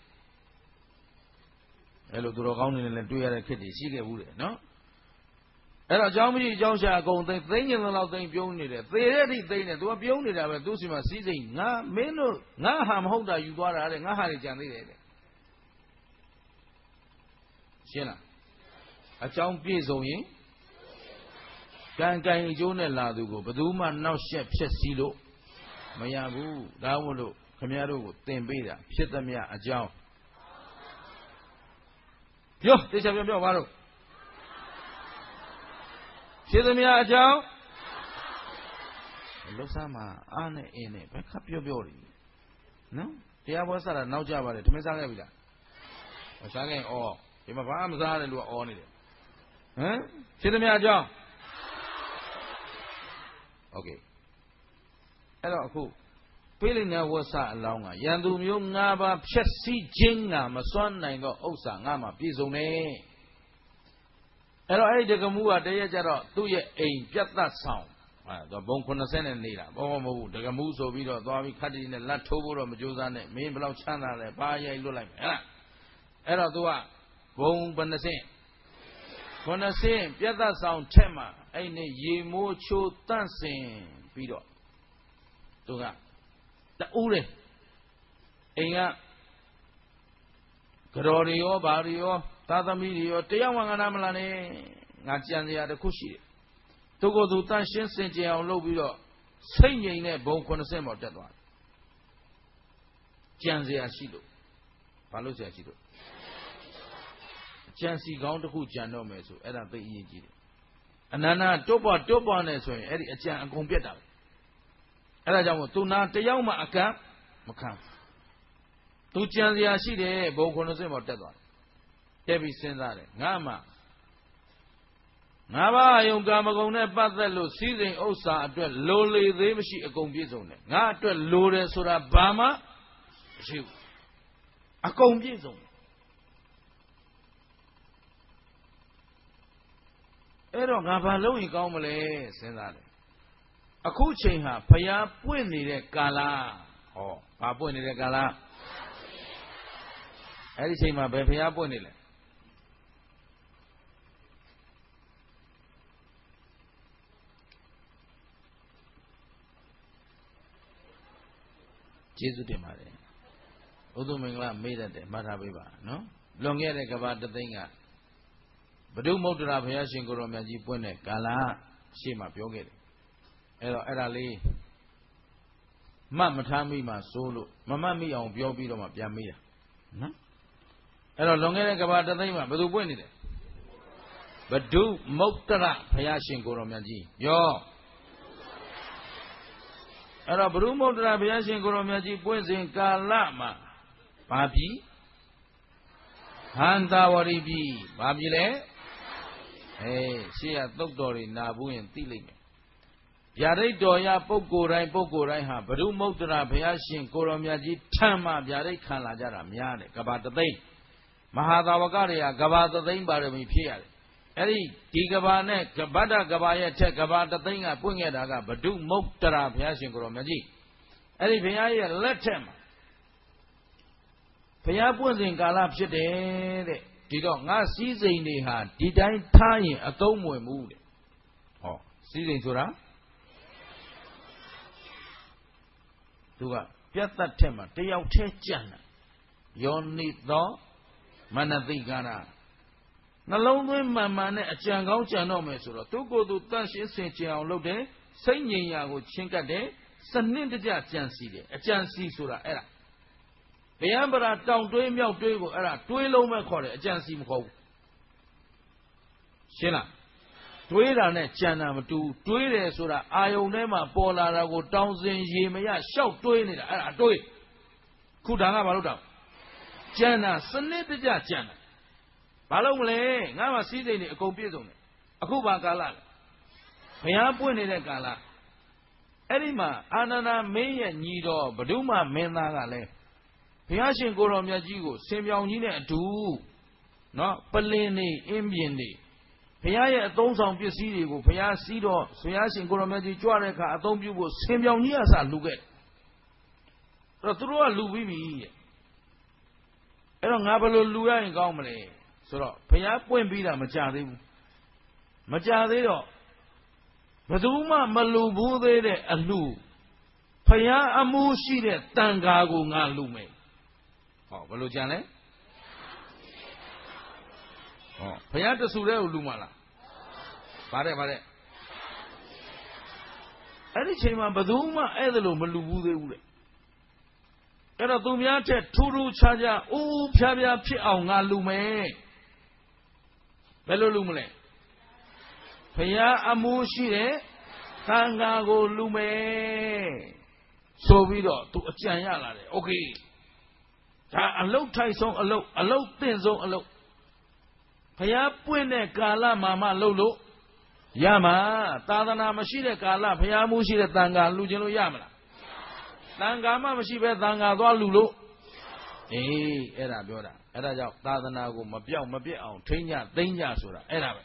အဲ့လိုသူတော်ကောင်းတွေနဲ့လည်းတွေ့ရတဲ့ခေတ်တွေရှိခဲ့ဘူးတယ်နော်အဲ့တော့အကြောင်းမရှိအကြောင်းရှာအကုန်သိမ့်သိမ့်ကျင်တဲ့လောက်သိမ့်ပြုံးနေတယ်သေတဲ့ထိသိမ့်နေသူကပြုံးနေတာပဲသူ့စီမှာစီးစိမ်ငါမင်းတို့ငါဟာမဟုတ်တာယူသွားတာတဲ့ငါဟာတွေကြံသေးတယ်တဲ့ရှင်းလားအကြောင်းပြည့်စုံရင်ကံကံအကျိုးနဲ့လာသူကိုဘယ်သူမှနှောက်ယှက်ဖြစ်စည်းလို့မရဘူးဒါမှမဟုတ်ခမည်းတော်ကိုသင်ပေးတာဖြစ်သမျှအကြောင်းပြောတေချာပြောပြောပါတော့ဖြစ်သမျှအကြောင်းလောဆာမှာအားနဲ့အင်းနဲ့ဘယ်ခပ်ပြောပြောနေနော်တရားဘောဆတာနောက်ကြပါတယ်ထမင်းစားခဲ့ပြီလားမစားခဲ့အော်ဒီမှာဘာမှမစားတဲ့လူကအော်နေတယ်ဟမ်ဖြစ်သမျှအကြောင်းโอเคအဲ့တော့အခုပိလိနာဝဆအလောင်းကရန်သူမျိုး၅ပါးဖြက်စီးခြင်းကမစွမ်းနိုင်သောဥစ္စာငါမှပြည့်စုံတယ်အဲ့တော့အဲ့ဒီတကမူးကတရက်ကြတော့သူ့ရဲ့အိမ်ပြတ်သက်ဆောင်အဲတော့ဘုံခုနှစ်ဆယ်နဲ့နေတာဘောမဟုတ်ဘူးတကမူးဆိုပြီးတော့သွားပြီးခတ်တီနဲ့လက်ထိုးဖို့တော့မကြိုးစားနဲ့မင်းဘယ်လောက်ချမ်းသာလဲဘာရိုက်လွတ်လိုက်မယ်ဟဲ့လားအဲ့တော့သူကဘုံဘယ်နှဆင့်ခုနှစ်ဆင့်ပြတ်သက်ဆောင်ထက်မှာအဲ့နဲ့ရေမိုးချိုးတန့်စင်ပြီးတော့သူကတူးတယ်အိမ်ကကြော်တွေရောဘာတွေရောသာသမီတွေရောတယောက်မှငါနာမလာနဲ့ငါကြံစရာတစ်ခုရှိတယ်သူကိုယ်သူတန်ရှင်းစင်ကြယ်အောင်လုပ်ပြီးတော့စိတ်ငြိမ်တဲ့ဘုံခုနှစ်ဆင့်ပေါ်တက်သွားတယ်ကြံစရာရှိလို့ဘာလို့စရာရှိလို့ကြံစီကောင်းတစ်ခုကြံတော့မယ်ဆိုအဲ့ဒါသိအရေးကြီးတယ်အနန္တတွတ်ပေါ်တွတ်ပေါ်နဲ့ဆိုရင်အဲ့ဒီအကြံအကုန်ပြတ်တာပဲအဲ့ဒါကြောင့်မို့သူနာတယောက်မှအကန့်မခံသူကြံစရာရှိတယ်ဘုံခုနှစ်ဆင့်ပေါ်တက်သွားတယ်တက်ပြီးစဉ်းစားတယ်ငါမှငါးပါးအယုံကာမဂုဏ်နဲ့ပတ်သက်လို့စီးစိမ်ဥစ္စာအတွက်လိုလေသေးမရှိအကုန်ပြည့်စုံတယ်ငါအတွက်လိုတယ်ဆိုတာဘာမှမရှိဘူးအကုန်ပြည့်စုံအဲ့တော့ငါဘာလုပ်ရင်ကောင်းမလဲစဉ်းစားတယ်အခုချိန်ဟာဘုရားပွင့်နေတဲ့ကာလဟောဘာပွင့်နေတဲ့ကာလအဲ့ဒီချိန်မှာဘယ်ဘုရားပွင့်နေလဲကျေးဇူးတင်ပါတယ်ဥဒ္ဓမင်္ဂလာမေးတတ်တယ်မှတ်ထားပေးပါနော်လွန်ခဲ့တဲ့ကဘာတသိန်းကဘဒုမုဒ္ဒရာဘုရားရှင်ကိုရောမြတ်ကြီးပွင့်တဲ့ကာလရှေ့မှာပြောခဲ့တယ်အဲ့တော့အဲ့ဒါလေးမှတ်မထားမိမှစိုးလို့မမှတ်မိအောင်ပြောပြီးတော့မှပြန်မေးတာနော်အဲ့တော့လွန်ခဲ့တဲ့ကဘာတသိန်းမှာဘယ်သူပွင့်နေတယ်ဘဒုမုဒ္ဒရာဘုရားရှင်ကိုရောမြတ်ကြီးပြောအဲ့တော့ဘဒုမုဒ္ဒရာဘုရားရှင်ကိုရောမြတ်ကြီးပွင့်စဉ်ကာလမှာဘာပြီဟန္တာဝရီပြီဘာပြီလဲအေးရှေ့ကသုတ်တော်တွေနာဘူးရင်သိလိမ့်မယ်ဗျာဒိတ်တော်ရပုဂ္ဂိုလ်တိုင်းပုဂ္ဂိုလ်တိုင်းဟာဘဒုမုဒ္ဒရာဘုရားရှင်ကိုရောမြတ်ကြီးထမ်းမှဗျာဒိတ်ခံလာကြတာများတယ်ကဘာတသိန်းမဟာသာဝကတွေကကဘာတသိန်းပါရမီဖြစ်ရတယ်အဲ့ဒီဒီကဘာနဲ့ကဗဒ္ဒကဘာရဲ့ထက်ကဘာတသိန်းကပွင့်ခဲ့တာကဘဒုမုဒ္ဒရာဘုရားရှင်ကိုရောမြတ်ကြီးအဲ့ဒီဘုရားရဲ့လက်ထက်မှာဘုရားပွင့်စဉ်ကာလဖြစ်တယ်တဲ့ဒီတော့ငါစည်းစိမ်တွေဟာဒီတိုင်းထားရင်အသုံးမဝင်ဘူးတဲ့ဟောစည်းစိမ်ဆိုတာသူကပြတ်တတ်ထက်မှာတယောက်တည်းကြံ့တာယောနိသောမနတိကနာနှလုံးသွင်းမှန်မှန်နဲ့အကြံကောင်းကြံတော့မယ်ဆိုတော့သူကိုယ်သူတန့်ရှင်းစင်ကြင်အောင်လုပ်တယ်စိတ်ငြိမ်ရာကိုချင်းကပ်တယ်စနစ်တကျကြံစီတယ်အကြံစီဆိုတာအဲ့ဒါဗျံပရာတောင်တွေးမြောက်တွေးကိုအဲ့ဒါတွေးလုံးပဲခေါ်တယ်အကြံစီမခေါ်ဘူးရှင်းလားတွေးတာနဲ့ကြံတာမတူတွေးတယ်ဆိုတာအာယုန်ထဲမှာပေါ်လာတာကိုတောင်းစင်ရေမရရှောက်တွေးနေတာအဲ့ဒါတွေးခုဒါကဘာလို့တောင်းကြံတာစနစ်တကျကြံတာဘာလို့မလဲငါမှစည်းစိမ်တွေအကုန်ပြည့်စုံတယ်အခုဘာကာလလဲဘုရားပွင့်နေတဲ့ကာလအဲ့ဒီမှာအာနန္ဒာမင်းရဲ့ညီတော်ဘဒုမမင်းသားကလည်းဘုရားရှင်ကိုရောမြတ်ကြီးကိုဆင်ပြောင်ကြီးနဲ့အတူနော်ပလင်းနေအင်းပြင်းနေဘုရားရဲ့အသုံးဆောင်ပစ္စည်းတွေကိုဘုရားစီးတော့ဘုရားရှင်ကိုရောမြတ်ကြီးကြွတဲ့အခါအသုံးပြုဖို့ဆင်ပြောင်ကြီးအစလူခဲ့အဲ့တော့သူတို့ကလူပြီးပြီတဲ့အဲ့တော့ငါဘယ်လိုလူရရင်ကောင်းမလဲဆိုတော့ဘုရားပွင့်ပြီးတာမကြသေးဘူးမကြသေးတော့ဘယ်သူမှမလူဘူးသေးတဲ့အလူဘုရားအမှုရှိတဲ့တန်ခါကိုငါလူမယ်ဟောဘယ်လိုကြံလဲဟောဘုရားတဆူတဲ့ကိုလူမလားဗါတဲ့ဗါတဲ့အဲ့ဒီချိန်မှာဘယ်သူမှအဲ့ဒါလို့မလူဘူးသေးဘူးလေအဲ့တော့သူများထက်ထူးထူးခြားခြားအိုးဖြားဖြားဖြစ်အောင်ငါလူမယ်ဘယ်လိုလူမလဲဘုရားအမှုရှိတဲ့သံဃာကိုလူမယ်ဆိုပြီးတော့သူအကြံရလာတယ်โอเคဒါအလုတ်ထိုက်ဆုံးအလုတ်အလုတ်သင့်ဆုံးအလုတ်ဘုရားပွင့်တဲ့ကာလမှာမှလှုပ်လို့ရမှာသာသနာမရှိတဲ့ကာလဘုရားမှုရှိတဲ့သံဃာလူခြင်းလို့ရမလားသံဃာမှမရှိပဲသံဃာသွားလူလို့အေးအဲ့ဒါပြောတာအဲ့ဒါကြောင့်သာသနာကိုမပြောက်မပြက်အောင်ထိန်းကြသိမ်းကြဆိုတာအဲ့ဒါပဲ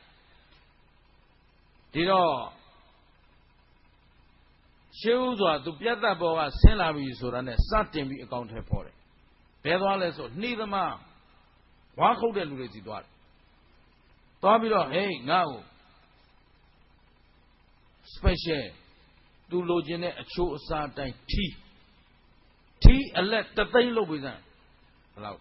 ဒီတော့ရှေးဥစွာသူပြတ်သက်ဘောကဆင်းလာပြီဆိုတာနဲ့စတင်ပြီးအကောင့်ထဲပေါ်တယ်ဘယ်သွားလဲဆိုနှီးသမားဝါခုတ်တဲ့လူတွေစီသွားတယ်သွားပြီးတော့ဟေးငါ့ကို special သူလိုချင်တဲ့အချိုးအစားတိုင်းထီးထီးအလက်တသိန်းလုပ်ပြီးစမ်းဘယ်လောက်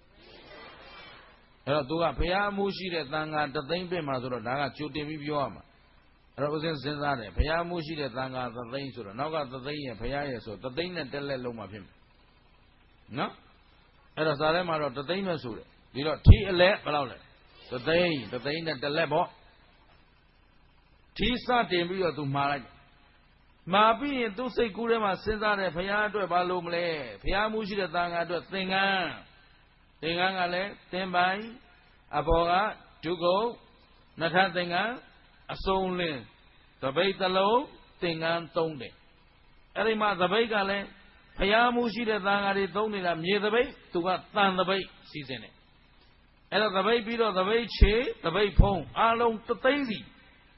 အဲ့တော့သူကဘုရားအမှုရှိတဲ့သံဃာတသိန်းပြင်မှာဆိုတော့ဒါကကြိုတင်ပြီးပြောရမှာအဲ့တော့ဦးဇင်းစဉ်းစားတယ်ဘုရားအမှုရှိတဲ့သံဃာသသိန်းဆိုတော့နောက်ကသသိန်းရဲ့ဘုရားရဲ့ဆိုသသိန်းနဲ့တက်လက်လုံးမှာဖြစ်မယ်နော်အဲ့တော့ဇာထဲမှာတော့တသိန်းပဲဆိုတယ်ဒီတော့ထီးအလက်ဘယ်လောက်လဲတသိန်းတသိန်းနဲ့တက်လက်ပေါ့ထီးစတင်ပြီးတော့သူမှားလိုက်မှာပြီးရင်သူ့စိတ်ကူးထဲမှာစဉ်းစားတယ်ဘုရားအတွက်ဘာလို့မလဲဘုရားမှုရှိတဲ့သံဃာအတွက်သင်္ကန်းသင်္ကန်းကလည်းသင်ပိုင်အဘော်ကဒုက္ကုနထသင်္ကန်းအစုံလင်းသပိတ်တစ်လုံးသင်္ကန်းသုံးတယ်အဲ့ဒီမှာသပိတ်ကလည်းဘုရားမှုရှိတဲ့သံဃာတွေသုံးနေတာမြေသပိတ်သူကတန်သပိတ်စီစဉ်တယ်အဲ့တော့သပိတ်ပြီးတော့သပိတ်ခြေသပိတ်ဖုံးအားလုံးတသိန်းစီ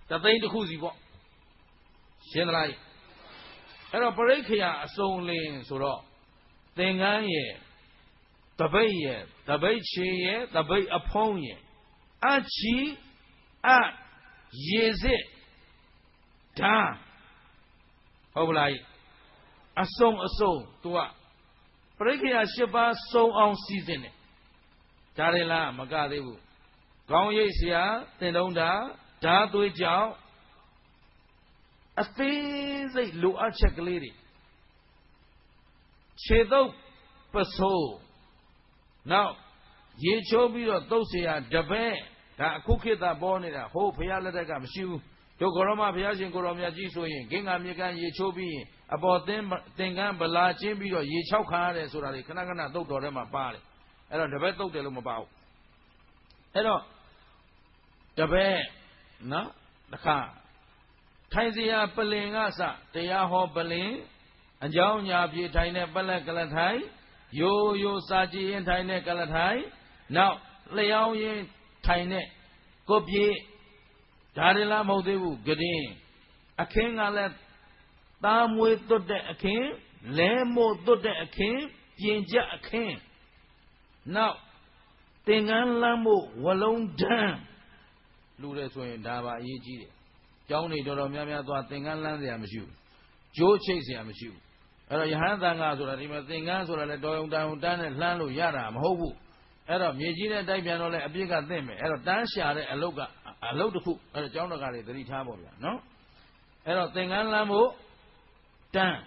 တသိန်းတစ်ခုစီပေါ့ရှင်းသလားအဲ့တော့ပရိက္ခယာအစုံလင်ဆိုတော့သင်္ကန်းရဲ့တပိတ်ရဲ့တပိတ်ချေရဲ့တပိတ်အဖုံးရဲ့အချီအရေစစ်ဓာဟုတ်ပလားအစုံအစုံသူကပရိက္ခယာ၈ပါးစုံအောင်စီစဉ်တယ်ဒါရင်လားမကသေးဘူးခေါင်းရိပ်เสียတင်တုံးတာဓာသွေးကြောင့်အသေးစိတ်လိုအပ်ချက်ကလေးတွေခြေသုပ်ပစိုးနောက်ရေချိုးပြီးတော့သုတ်เสียတပည့်ဒါအခုခေတ်သာပေါ်နေတာဟိုးဘုရားလက်ထက်ကမရှိဘူးတို့ကိုရမဘုရားရှင်ကိုရောမြတ်ကြီးဆိုရင်ဂင်္ဂါမြေကမ်းရေချိုးပြီးရင်အပေါ်သင်သင်္ကန်းဗလာချင်းပြီးတော့ရေချောက်ခါရတယ်ဆိုတာတွေခဏခဏသုတ်တော်ထဲမှာပါတယ်အဲ့တော့တပည့်သုတ်တယ်လို့မပါဘူးအဲ့တော့တပည့်နော်တခါထိုင်စရာပလင်ကစတရားဟောပလင်အကြောင်းညာပြေထိုင်တဲ့ပလက်ကလထိုင်ရိုးရိုးစာကြည့်ရင်ထိုင်တဲ့ကလထိုင်နောက်လျှောင်းရင်ထိုင်တဲ့ကိုပြေဒါရလားမဟုတ်သေးဘူးဂရင်အခင်းကလည်းသားမွေးသွတ်တဲ့အခင်းလဲမို့သွတ်တဲ့အခင်းပြင်ကြအခင်းနောက်သင်္ကန်းလမ်းမို့ဝလုံးဒန်းလူတဲ့ဆိုရင်ဒါပါအရေးကြီးတယ်ကျောင်းတွေတော်တော်များများသွားသင်္ကန်းလမ်းเสียမရှိဘူးကြိုးချိတ်เสียမရှိဘူးအဲ့တော့ယဟန်သံဃာဆိုတာဒီမှာသင်္ကန်းဆိုတာလည်းတော်ုံတန်ုံတန်းနဲ့လှမ်းလို့ရတာမဟုတ်ဘူးအဲ့တော့မြေကြီးနဲ့တိုက်ပြန်တော့လည်းအပြစ်ကသင့်မယ်အဲ့တော့တန်းရှာတဲ့အလုတ်ကအလုတ်တစ်ခုအဲ့တော့ကျောင်းတော်ကတွေသတိထားပါဗျာနော်အဲ့တော့သင်္ကန်းလမ်းဖို့တန်း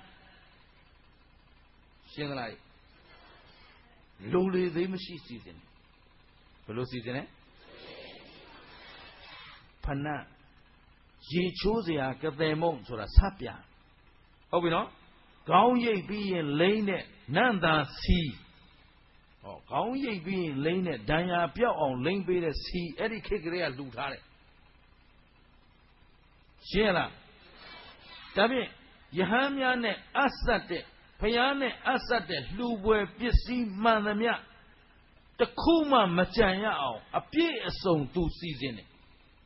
ရှင်းသလားလူလေသေးမရှိစီစဉ်ဘယ်လိုစီစဉ်လဲဖဏရေချိုးเสียကတဲ့မုံဆိုတာဆပ်ပြဟုတ်ပြီနော်ခေါင်းရိပ်ပြီးရင်လိမ့်တဲ့နန့်သာစီဟောခေါင်းရိပ်ပြီးရင်လိမ့်တဲ့ဒဏ်ရာပြောက်အောင်လိမ့်ပေးတဲ့စီအဲ့ဒီခေတ်ကလေးကလှူထားတယ်ရှင်းလားဒါဖြင့်ယဟန်များနဲ့အဆက်တဲ့ဘုရားနဲ့အဆက်တဲ့လှူပွဲပစ္စည်းမှန်သမျှတခုမှမကြံရအောင်အပြည့်အစုံသူစီစဉ်တယ်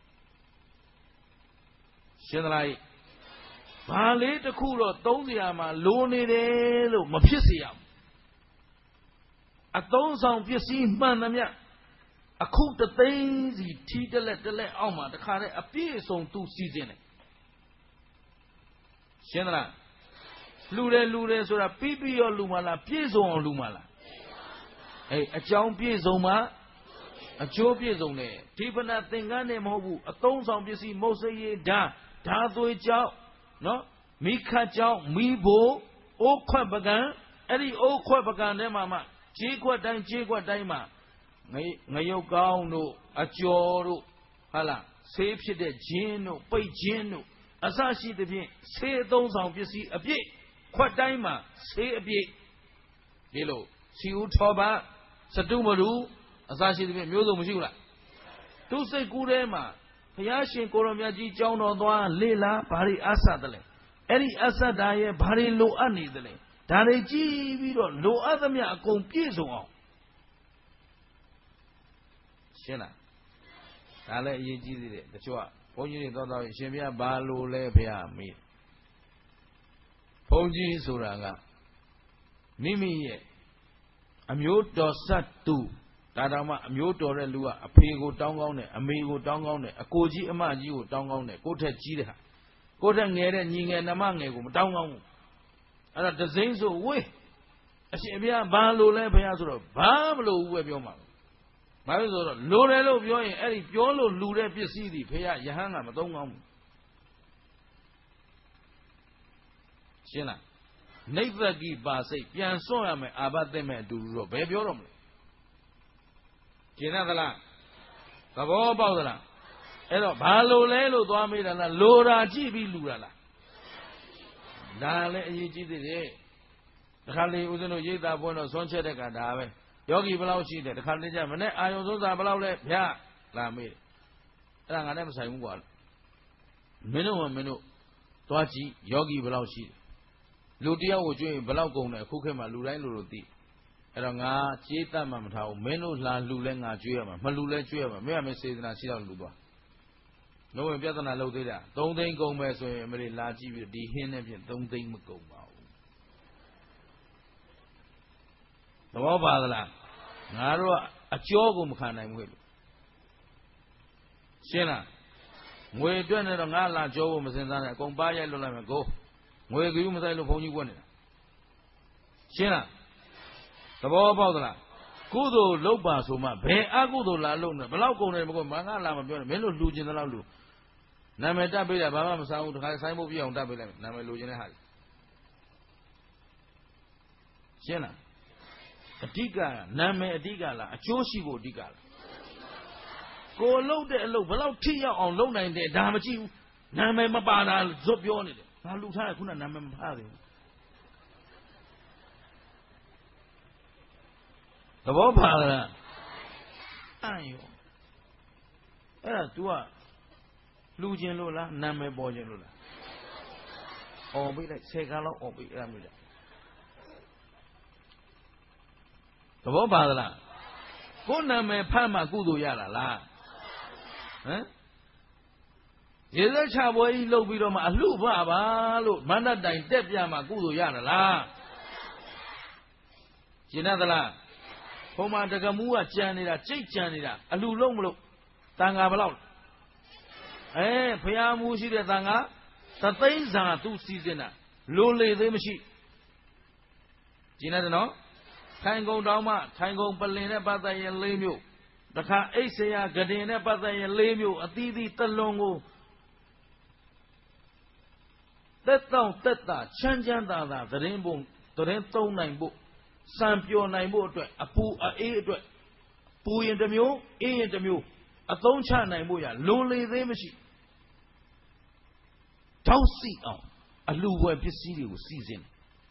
ရှင်းသလားဘာလေးတစ်ခုတော့သုံးစရာမှာလိုနေတယ်လို့မဖြစ်စေရဘူးအသုံးဆောင်ပစ္စည်းမှန်သမျှအခုတသိန်းစီထီးတက်လက်တက်လက်အောက်မှာတခါတည်းအပြည့်အစုံသူစီစဉ်တယ်ရှင်းသလားလူတယ်လူတယ်ဆိုတာပြီးပြီးရောလူမလားပြည့်စုံအောင်လူမလားအေးအကြောင်းပြည့်စုံမှာအကျိုးပြည့်စုံတယ်ဒီဖနာသင်္ကန်းနဲ့မဟုတ်ဘူးအသုံးဆောင်ပစ္စည်းမုတ်စိရေဓာဓာသွေးကြောင့်နော်မိခတ်ကြောင့်မိဖို့အိုးခွက်ပကံအဲ့ဒီအိုးခွက်ပကံထဲမှာမှခြေခွက်တိုင်းခြေခွက်တိုင်းမှာငငရုတ်ကောင်းတို့အကျော်တို့ဟာလားဆေးဖြစ်တဲ့ဂျင်းတို့ပိတ်ဂျင်းတို့အစရှိသဖြင့်ဆေးအသုံးဆောင်ပစ္စည်းအပြည့်ခွက်တိုင်းမှာဆေးအပြည့်ဒီလိုစီဦးထောပါစတုမရူအစရှိသဖြင့်မျိုးစုံမရှိဘူးလားသူစိတ်ကူးထဲမှာဘုရားရှင်ကိုရောမြတ်ကြီးကြောင်းတော်သွားလေ့လာဘာတွေအဆတ်တယ်လဲအဲ့ဒီအဆတ်တာရဲ့ဘာတွေလိုအပ်နေတယ်လဲဒါတွေကြည့်ပြီးတော့လိုအပ်သမျှအကုန်ပြည့်စုံအောင်ရှင်းလားဒါလည်းအရေးကြီးသေးတယ်တချို့ကဘုန်းကြီးတွေသွားတော့အရှင်ဘုရားဘာလိုလဲဘုရားမေးဘုန်းကြီးဆိုတာကမိမိရဲ့အမျိုးတော်စတ်သူဒါတောင်မှအမျိုးတော်တဲ့လူကအဖေကိုတောင်းကောင်းတယ်အမေကိုတောင်းကောင်းတယ်အကိုကြီးအမကြီးကိုတောင်းကောင်းတယ်ကိုထက်ကြီးတဲ့ဟာကိုထက်ငယ်တဲ့ညီငယ်နှမငယ်ကိုမတောင်းကောင်းဘူးအဲ့ဒါဒဇိမ့်ဆိုဝေးအရှင်ဘုရားဘာလို့လဲဘုရားဆိုတော့ဘာမလို့ဘူးပဲပြောမှာဘာလို့ဆိုတော့လိုတယ်လို့ပြောရင်အဲ့ဒီပြောလို့လူတဲ့ပစ္စည်းတွေဘုရားယဟန်ကမသုံးကောင်းဘူးရှင်းလားနိဗ္ဗကိပါစိတ်ပြန်စွန့်ရမယ်အာဘသိမဲ့အတူတူတော့ဘယ်ပြောတော့မလဲကျင်သလားသဘောပေါက်သလားအဲ့တော့ဘာလို့လဲလို့သွားမေးတာလားလိုတာကြည့်ပြီးလူတာလားဒါလည်းအရေးကြီးသေးတယ်တခါလေဦးဇင်းတို့ရိတ်တာပွင့်တော့ဆွမ်းချက်တဲ့ကဒါပဲယောဂီဘယ်လောက်ရှိတယ်တခါလေကျမနဲ့အာယုံသုံးစာဘယ်လောက်လဲဗျာလာမေးတယ်အဲ့ဒါငါနဲ့မဆိုင်ဘူးကွာမင်းတို့ကမင်းတို့သွားကြည့်ယောဂီဘယ်လောက်ရှိတယ်လူတယောက်ကိုကြွရင်ဘယ်လောက်ကုန်တယ်အခုခေတ်မှာလူတိုင်းလူလိုသိအဲ့တော့ငါကြေးတတ်မှမထားဘူးမင်းတို့လာလူလဲငါကြွေးရမှာမလူလဲကြွေးရမှာမင်းကမစေတနာရှိတော့လူသွားလို့ဝင်ပြဿနာလုပ်သေးတာသုံးသိန်းကုန်ပဲဆိုရင်အမလေးလာကြည့်ပြီးဒီဟင်းနဲ့ဖြင့်သုံးသိန်းမကုန်ပါဘူးသဘောပါသလားငါတို့ကအကျော်ကိုမခံနိုင်ဘူးလို့ရှင်းလားငွေအတွက်နဲ့တော့ငါလာကျော်ဖို့မစင်စားနဲ့အကုန်ပါရိုက်လွတ်လိုက်မယ်ကိုငွေကူးမဆိုင်လို့ဘုံကြီးကွက်နေတာရှင်းလားသဘောပေါက်သလားကုသိုလ်လုပ်ပါဆိုမှဘယ်အကုသိုလ်လာလုပ်နေဘယ်လောက်ကုန်တယ်မကုန်မငါလာမပြောနဲ့မင်းတို့လှူကျင်သလောက်လှူနာမည်တက်ပေးတာဘာမှမစားဘူးတခါဆိုင်ဖို့ပြအောင်တက်ပေးလိုက်နာမည်လှူကျင်တဲ့ဟာရှင်းလားအဓိကနာမည်အဓိကလားအကျိုးရှိဖို့အဓိကလားကိုလှုပ်တဲ့အလုပ်ဘယ်လောက်ထိရောက်အောင်လုပ်နိုင်တယ်ဒါမကြည့်ဘူးနာမည်မပါတာဇွတ်ပြောနေတယ်ငါလှူထားတယ်ခုနနာမည်မဖားသေးဘူးသဘောပါလားအံ့ရောအဲ့ဒါ तू ကလူကျင်လို့လားနာမည်ပေါ်ကျင်လို့လားအော်ပေးလိုက်ဆယ်ခါလောက်အော်ပေးအဲ့ဒါမျိုးကြသဘောပါသလားကိုယ်နာမည်ဖတ်မှကုသိုလ်ရတာလားဟမ်ရေစက်ချပွဲကြီးလုပ်ပြီးတော့မှအလှဖပါလို့မန္တတိုင်တက်ပြမှကုသိုလ်ရတာလားရှင်းသလားဘုံမှာတကမူးကကြံနေတာကြိတ်ကြံနေတာအလှလုံးမလို့တန်ဃာဘလောက်အဲဖျားမှုရှိတဲ့တန်ဃာသသိန်းစာသူစီစဉ်တာလိုလေသေးမရှိကျင်းတယ်နော်ထိုင်ကုန်တောင်းမှထိုင်ကုန်ပလင်နဲ့ပတ်သက်ရင်၄မျိုးတခါအိတ်ဆရာဂဒင်နဲ့ပတ်သက်ရင်၄မျိုးအသီးသီးတလွန်ကိုတက်တောင့်တက်တာချမ်းချမ်းသာသာသတင်းပုံသတင်းသုံးနိုင်ဖို့စံပျော်နိုင်ဖို့အတွက်အပူအေးအတွက်ပူရင်တစ်မျိုးအေးရင်တစ်မျိုးအသုံးချနိုင်ဖို့ရလိုလေသေးမရှိတောက်စီအောင်အလှဝယ်ပစ္စည်းတွေကိုစီစဉ်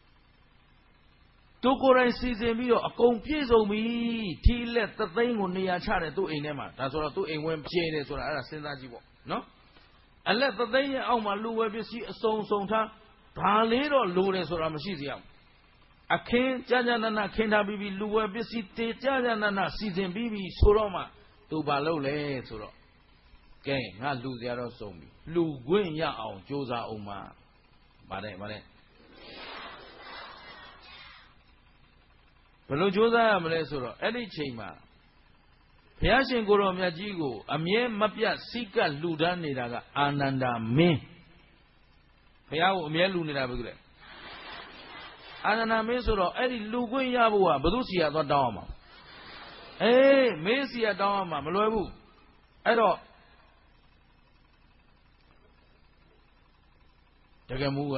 သူကိုယ်တိုင်စီစဉ်ပြီးတော့အကုန်ပြည့်စုံပြီထီလက်သသိန်းကိုနေရာချတယ်သူ့အိမ်ထဲမှာဒါဆိုတော့သူ့အိမ်ဝင်ပြေတယ်ဆိုတာအဲ့ဒါစဉ်းစားကြည့်ပေါ့နော်အလက်သသိန်းရဲ့အောက်မှာလှဝယ်ပစ္စည်းအစုံစုံထားဒါလေးတော့လိုတယ်ဆိုတာမရှိစေရဘူးအခင်းကြာကြာနာနာခင်းထားပြီးပြီးလူဝယ်ပစ္စည်းတေကြာကြာနာနာစီစဉ်ပြီးပြီးဆိုတော့မှသူဘာလုပ်လဲဆိုတော့ကဲငါလူစရာတော့စုံပြီလူခွင့်ရအောင်ကြိုးစားအောင်ပါဗါတဲ့ဗါတဲ့ဘယ်လိုကြိုးစားရမလဲဆိုတော့အဲ့ဒီချိန်မှာဘုရားရှင်ကိုရောမြတ်ကြီးကိုအမြဲမပြတ်စိကတ်လှူဒန်းနေတာကအာနန္ဒာမင်းဘုရားကိုအမြဲလှူနေတာပဲကြည့်လိုက်အာနန္ဒာမင်းဆိုတော့အဲ့ဒီလူခွင့်ရဖို့ကဘု து စီရသွားတောင်းအောင်ပါအေးမင်းစီရတောင်းအောင်ပါမလွယ်ဘူးအဲ့တော့တကယ်မူက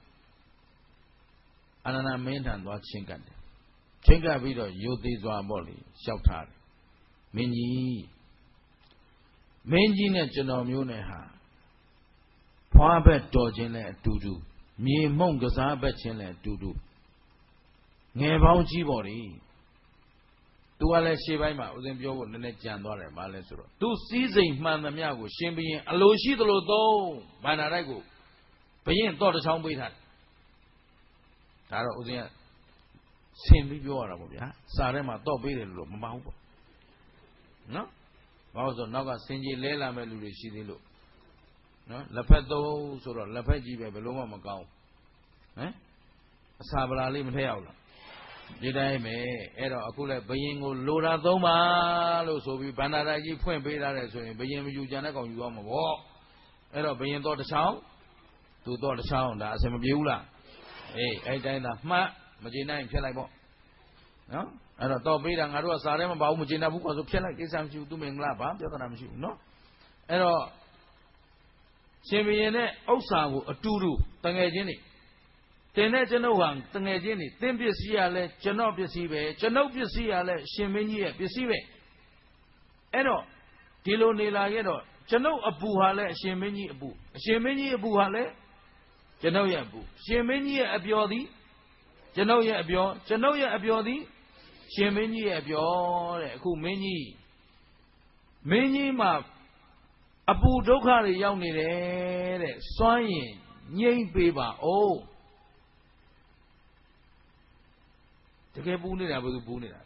အာနန္ဒာမင်းထံသွားချင်းကပ်တယ်ချင်းကပ်ပြီးတော့ယုတ်သေးစွာပေါ့လေလျှောက်ထားတယ်မင်းကြီးမင်းကြီးနဲ့ကျွန်တော်မျိုးနဲ့ဟာဖွားဘက်တော်ခြင်းနဲ့အတူတူမြေမှုန့်ကစားဘက်ခြင်းနဲ့အတူတူငယ်ပေါင်းကြီးပေါ့လေသူကလည်းရှေ့ပိုင်းမှာဦးဇင်းပြောဖို့နည်းနည်းကြံသွားတယ်မလဲဆိုတော့သူစည်းစိမ်မှန်သမျှကိုရှင်ဘရင်အလိုရှိသလိုသုံးဗန္ဒာတိုက်ကိုဘရင်တော့တစ်ချောင်းပေးထားတယ်ဒါတော့ဦးဇင်းကဆင်ပြီးပြောရတာပေါ့ဗျာစာထဲမှာတော့ပေးတယ်လို့မမဟုတ်ပေါ့နော်ဘာလို့ဆိုနောက်ကစင်ကြီးလဲလာမဲ့လူတွေရှိသေးလို့နော်လက်ဖက်သုံးဆိုတော့လက်ဖက်ကြီးပဲဘယ်လို့မှမကောင်းဟမ်အစာပလာလေးမထည့်ရဘူးလားဒီတိုင်းပဲအဲ့တော့အခုလဲဘယင်ကိုလိုတာသုံးပါလို့ဆိုပြီးဗန္ဒာတိုက်ကြီးဖွင့်ပေးထားတယ်ဆိုရင်ဘယင်မယူကြတဲ့ကောင်ယူသွားမှာပေါ့အဲ့တော့ဘယင်တော့တစ်ချောင်းသူတော့တစ်ချောင်းဒါအစင်မပြေဘူးလားအေးအဲ့တိုင်းသာမှတ်မကျေနိုင်ဖြတ်လိုက်ပေါ့နော်အဲ့တော့တော့ပေးတာငါတို့ကစားထဲမှာဘာဘူးမကျေနပ်ဘူးကွာဆိုဖြတ်လိုက်ကိစ္စမရှိဘူးသူမင်္ဂလာဘာပြဿနာမရှိဘူးနော်အဲ့တော့ရှင်ဘရင်နဲ့ဥစ္စာကိုအတူတူတငယ်ချင်းတွေတင်တဲ့ကျွန်ုပ်ဟာတငယ်ချင်းတွေတင်းပစ္စည်းရလဲကျွန်တော်ပစ္စည်းပဲကျွန်ုပ်ပစ္စည်းရလဲရှင်မင်းကြီးရဲ့ပစ္စည်းပဲအဲ့တော့ဒီလိုနေလာခဲ့တော့ကျွန်ုပ်အပူဟာလဲအရှင်မင်းကြီးအပူအရှင်မင်းကြီးအပူဟာလဲကျွန်ုပ်ရဲ့အပူရှင်မင်းကြီးရဲ့အပျော်သည်ကျွန်ုပ်ရဲ့အပျော်ကျွန်ုပ်ရဲ့အပျော်သည်ရှင်မင်းကြီးရဲ့အပျော်တဲ့အခုမင်းကြီးမင်းကြီးမှာအပူဒုက္ခတွေရောက်နေတယ်တဲ့စွမ်းရင်ငြိမ့်ပေးပါဦးတကယ်ပူနေတာဘယ်သူပူနေတာ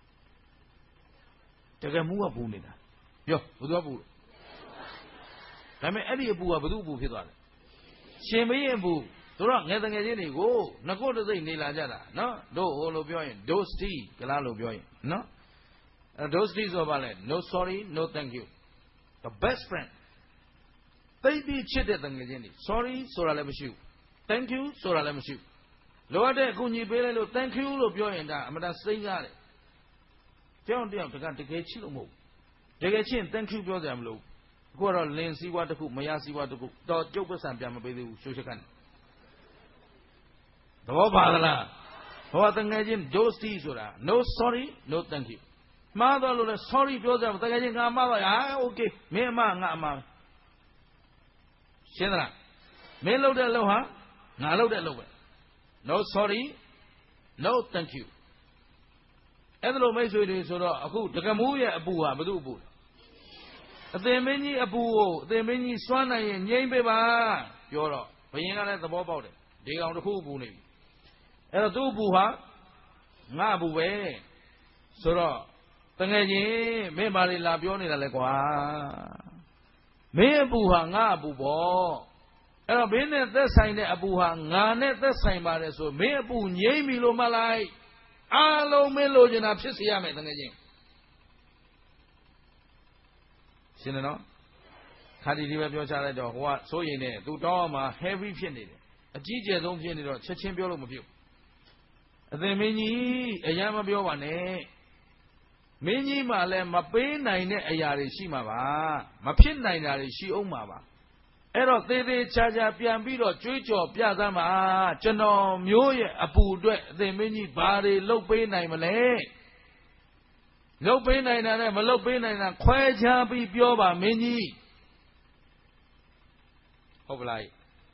တကယ်မူးကပူနေတာပြောဘယ်သူကပူဒါပေမဲ့အဲ့ဒီအပူကဘယ်သူ့အပူဖြစ်သွားလဲရှင်မင်းအပူတို့တော့ငယ်တငယ်ချင်းတွေကိုငကိုတစိမ့်နေလာကြတာနော်တို့ဟိုလိုပြောရင် dosti ကလားလို့ပြောရင်နော်အဲ dosti ဆိုပါလဲ no sorry no thank you the best friend သိပြီးချစ်တဲ့တငယ်ချင်းတွေ sorry ဆိုတာလည်းမရှိဘူး thank you ဆိုတာလည်းမရှိဘူးလိုအပ်တဲ့အကူအညီပေးလိုက်လို့ thank you လို့ပြောရင်ဒါအမှန်တန်စိမ့်ရတယ်ကြောင်တယောက်တကတကယ်ချစ်လို့မဟုတ်တကယ်ချစ်ရင် thank you ပြောကြမလို့အခုကတော့လင်းစည်းဝါးတစ်ခုမရစည်းဝါးတစ်ခုတော့ကျုပ်ပတ်စံပြန်မပေးသေးဘူးရှိုးချက်ကန်သဘောပါသလားဟောတငယ်ချင်း dosti ဆိုတာ no sorry no thank you မှားတော့လို့လဲ sorry ပြောကြမှာတကယ်ချင်းငါမှားပါဟာ okay မင်းအမငါအမရှင်းသလားမင်းလုပ်တဲ့အလုပ်ဟာငါလုပ်တဲ့အလုပ်ပဲ no sorry no thank you အဲ့ဒါလိုမိတ်ဆွေတွေဆိုတော့အခုတက္ကမူးရဲ့အပူဟာဘယ်သူ့အပူလဲအသင်မင်းကြီးအပူကိုအသင်မင်းကြီးစွမ်းနိုင်ရင်ငြိမ့်ပေးပါပြောတော့ဘယင်ကလည်းသဘောပေါက်တယ်ဒီကောင်တစ်ခုအပူနေပြီအဲ့တော့သူ့အပူဟာငါအပူပဲဆိုတော့တကယ်ချင်းမင်းပါလေလာပြောနေတာလဲကွာမင်းအပူဟာငါအပူပေါ့အဲ့တော့မင်းနဲ့သက်ဆိုင်တဲ့အပူဟာငါနဲ့သက်ဆိုင်ပါတယ်ဆိုမင်းအပူငြိမ့်ပြီလို့မှတ်လိုက်အားလုံးမင်းလိုချင်တာဖြစ်စေရမယ်တကယ်ချင်းရှင်းတယ်နော်ခါဒီဒီပဲပြောချလိုက်တော့ဟိုကစိုးရင်နဲ့သူတောင်းမှာ heavy ဖြစ်နေတယ်အကြီးကျယ်ဆုံးဖြစ်နေတော့ချက်ချင်းပြောလို့မဖြစ်ဘူးအသင်မင်းကြီးအရင်မပြောပါနဲ့မင်းကြီးမှလည်းမပေးနိုင်တဲ့အရာတွေရှိမှာပါမဖြစ်နိုင်တာတွေရှိအောင်မှာပါအဲ့တော့သေးသေးချာချာပြန်ပြီးတော့ကြွေးကြော်ပြသမှာကျွန်တော်မျိုးရဲ့အပူအတွက်အသင်မင်းကြီးဘာတွေလုပ်ပေးနိုင်မလဲလုပ်ပေးနိုင်တာနဲ့မလုပ်ပေးနိုင်တာခွဲခြားပြီးပြောပါမင်းကြီးဟုတ်ပလား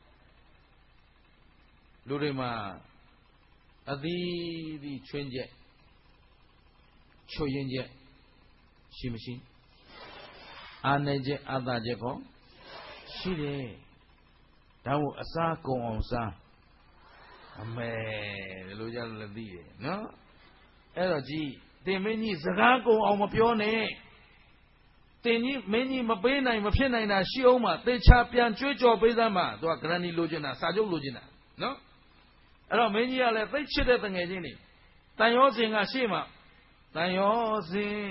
လူတွေမှာအသီးသီးချွင်းချက်ချွတ်ရင်ချက်ရှိမရှိအာနေချက်အာသာချက်ကောရှိတယ်ဒါမို့အစားကုန်အောင်စားအမဲလို့ကြလို့လည်းသိတယ်နော်အဲ့တော့ကြည့်တင်မင်းကြီးစကားကုန်အောင်မပြောနဲ့တင်ကြီးမင်းကြီးမပေးနိုင်မဖြစ်နိုင်တာရှိအောင်မှာသေချာပြန်ကြွေးကြော်ပေးသမ်းမှာသူကဂရန်ဒီလိုချင်တာစာချုပ်လိုချင်တာနော်အဲ့တော့မင်းကြီးကလည်းသိချစ်တဲ့တငယ်ချင်းတွေတန်ရောစင်ကရှေ့မှာတန်ရောစင်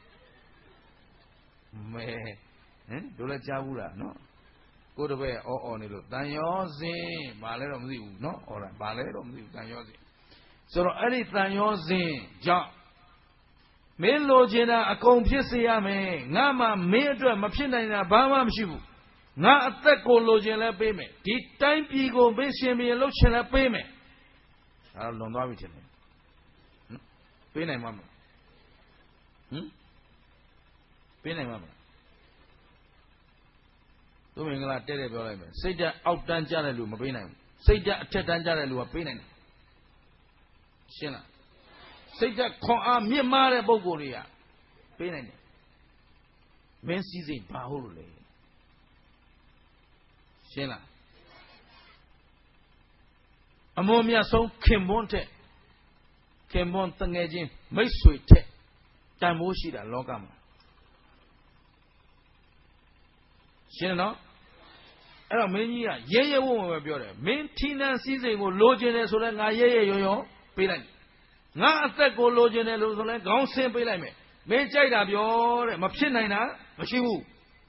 မဲဟင်တို့လည်းကြားဘူးလားနော်ကိုတပည့်အော်အော်နေလို့တန်ရောစင်ဘာလဲတော့မသိဘူးနော်ဟောတာဘာလဲတော့မသိဘူးတန်ရောစင်ဆိုတော့အဲ့ဒီတန်ရောစင်ကြောင့်မင်းလိုချင်တာအကုန်ဖြစ်စေရမယ်ငါမှမင်းအတွက်မဖြစ်နိုင်တာဘာမှမရှိဘူးငါအသက်ကိုလိုချင်လဲပေးမယ်ဒီတိုင်းပြည်ကိုမင်းရှင်ဘီလှုပ်ချင်လဲပေးမယ်ဒါလွန်သွားပြီထင်တယ်ပေးနိုင်မှာမလားဟမ်ပေးနိုင်မှာမလားသူမင်္ဂလာတဲ့တဲ့ပြောလိုက်မယ်စိတ်ဓာတ်အောက်တန်းကြတဲ့လူမပေးနိုင်ဘူးစိတ်ဓာတ်အထက်တန်းကြတဲ့လူကပေးနိုင်တယ်ရှင်းလားစိတ်ဓာတ်ခွန်အားမြင့်မားတဲ့ပုဂ္ဂိုလ်တွေကပေးနိုင်တယ်မင်းစည်းစိမ်ဘာဟုတ်လို့လဲရှင်းလားအမွန်မြတ်ဆုံးခင်ပွန်းတဲ့ခင်ပွန်းတငယ်ချင်းမိတ်ဆွေတဲ့တန်ဖိုးရှိတာလောကမှာရှင်းနော်အဲ့တော့မင်းကြီးကရဲရဲဝံ့ဝံ့ပဲပြောတယ်မင်းထီးနှံစည်းစိမ်ကိုလိုချင်တယ်ဆိုတော့ငါရဲရဲရုံရုံပေးလိုက်ငါအသက်ကိုလိုချင်တယ်လို့ဆိုလဲခေါင်းဆင်းပေးလိုက်မယ်မင်းကြိုက်တာပြောတဲ့မဖြစ်နိုင်တာမရှိဘူး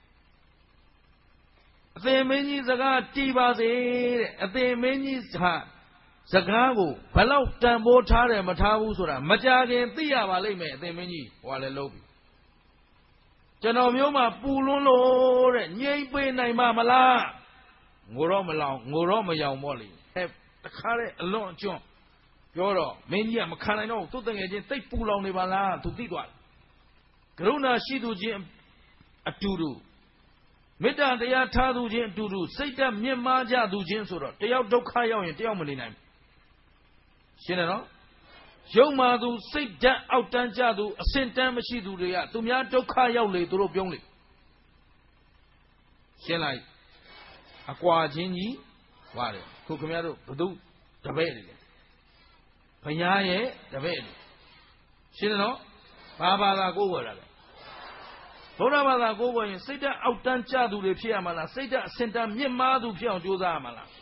အသင်မင်းကြီးစကားတီးပါစေတဲ့အသင်မင်းကြီးဟာစကားကိုဘလောက်တန်ဖိုးထားတယ်မထားဘူးဆိုတာမကြခင်သိရပါလိမ့်မယ်အသင်မင်းကြီးဟိုကလည်းလုံးပြီကျွန်တော်မျိုးမှာပူလွန်းလို့တဲ့ငြိမ့်ပေးနိုင်မှာမလားငိုတော့မလောင်ငိုတော့မယောင်ပေါ့လေအဲတခါတဲ့အလွန်အကျွန်းပြောတော့မင်းကြီးကမခံနိုင်တော့သူ့တငယ်ချင်းတိတ်ပူလောင်နေပါလားသူသိသွားတယ်ကရုဏာရှိသူချင်းအတူတူမေတ္တာတရားထားသူချင်းအတူတူစိတ်ဓာတ်မြင့်မားကြသူချင်းဆိုတော့တယောက်ဒုက္ခရောက်ရင်တယောက်မနေနိုင်ဘူးရှင်းတယ်နော်ယုံမာသူစိတ်ဓာတ်အောက်တန်းကြသူအစင်တန်းမရှိသူတွေကသူများဒုက္ခရောက်လေသူတို့ပြုံးလေရှင်းလိုက်အကွာချင်းကြီးဟွာတယ်ခုခင်ဗျားတို့ဘသူတပည့်တွေဘုရားရဲ့တပည့်တွေရှင်းတယ်နော်ဘာဘာသာကိုးဝယ်တာလဲဗုဒ္ဓဘာသာကိုယ်ပေါ်ရင်စိတ်ဓာတ်အောက်တန်းကျသူတွေဖြစ်ရမှာလားစိတ်ဓာတ်အစင်တန်းမြင့်မားသူဖြစ်အောင်ကြိုးစားရမှာလား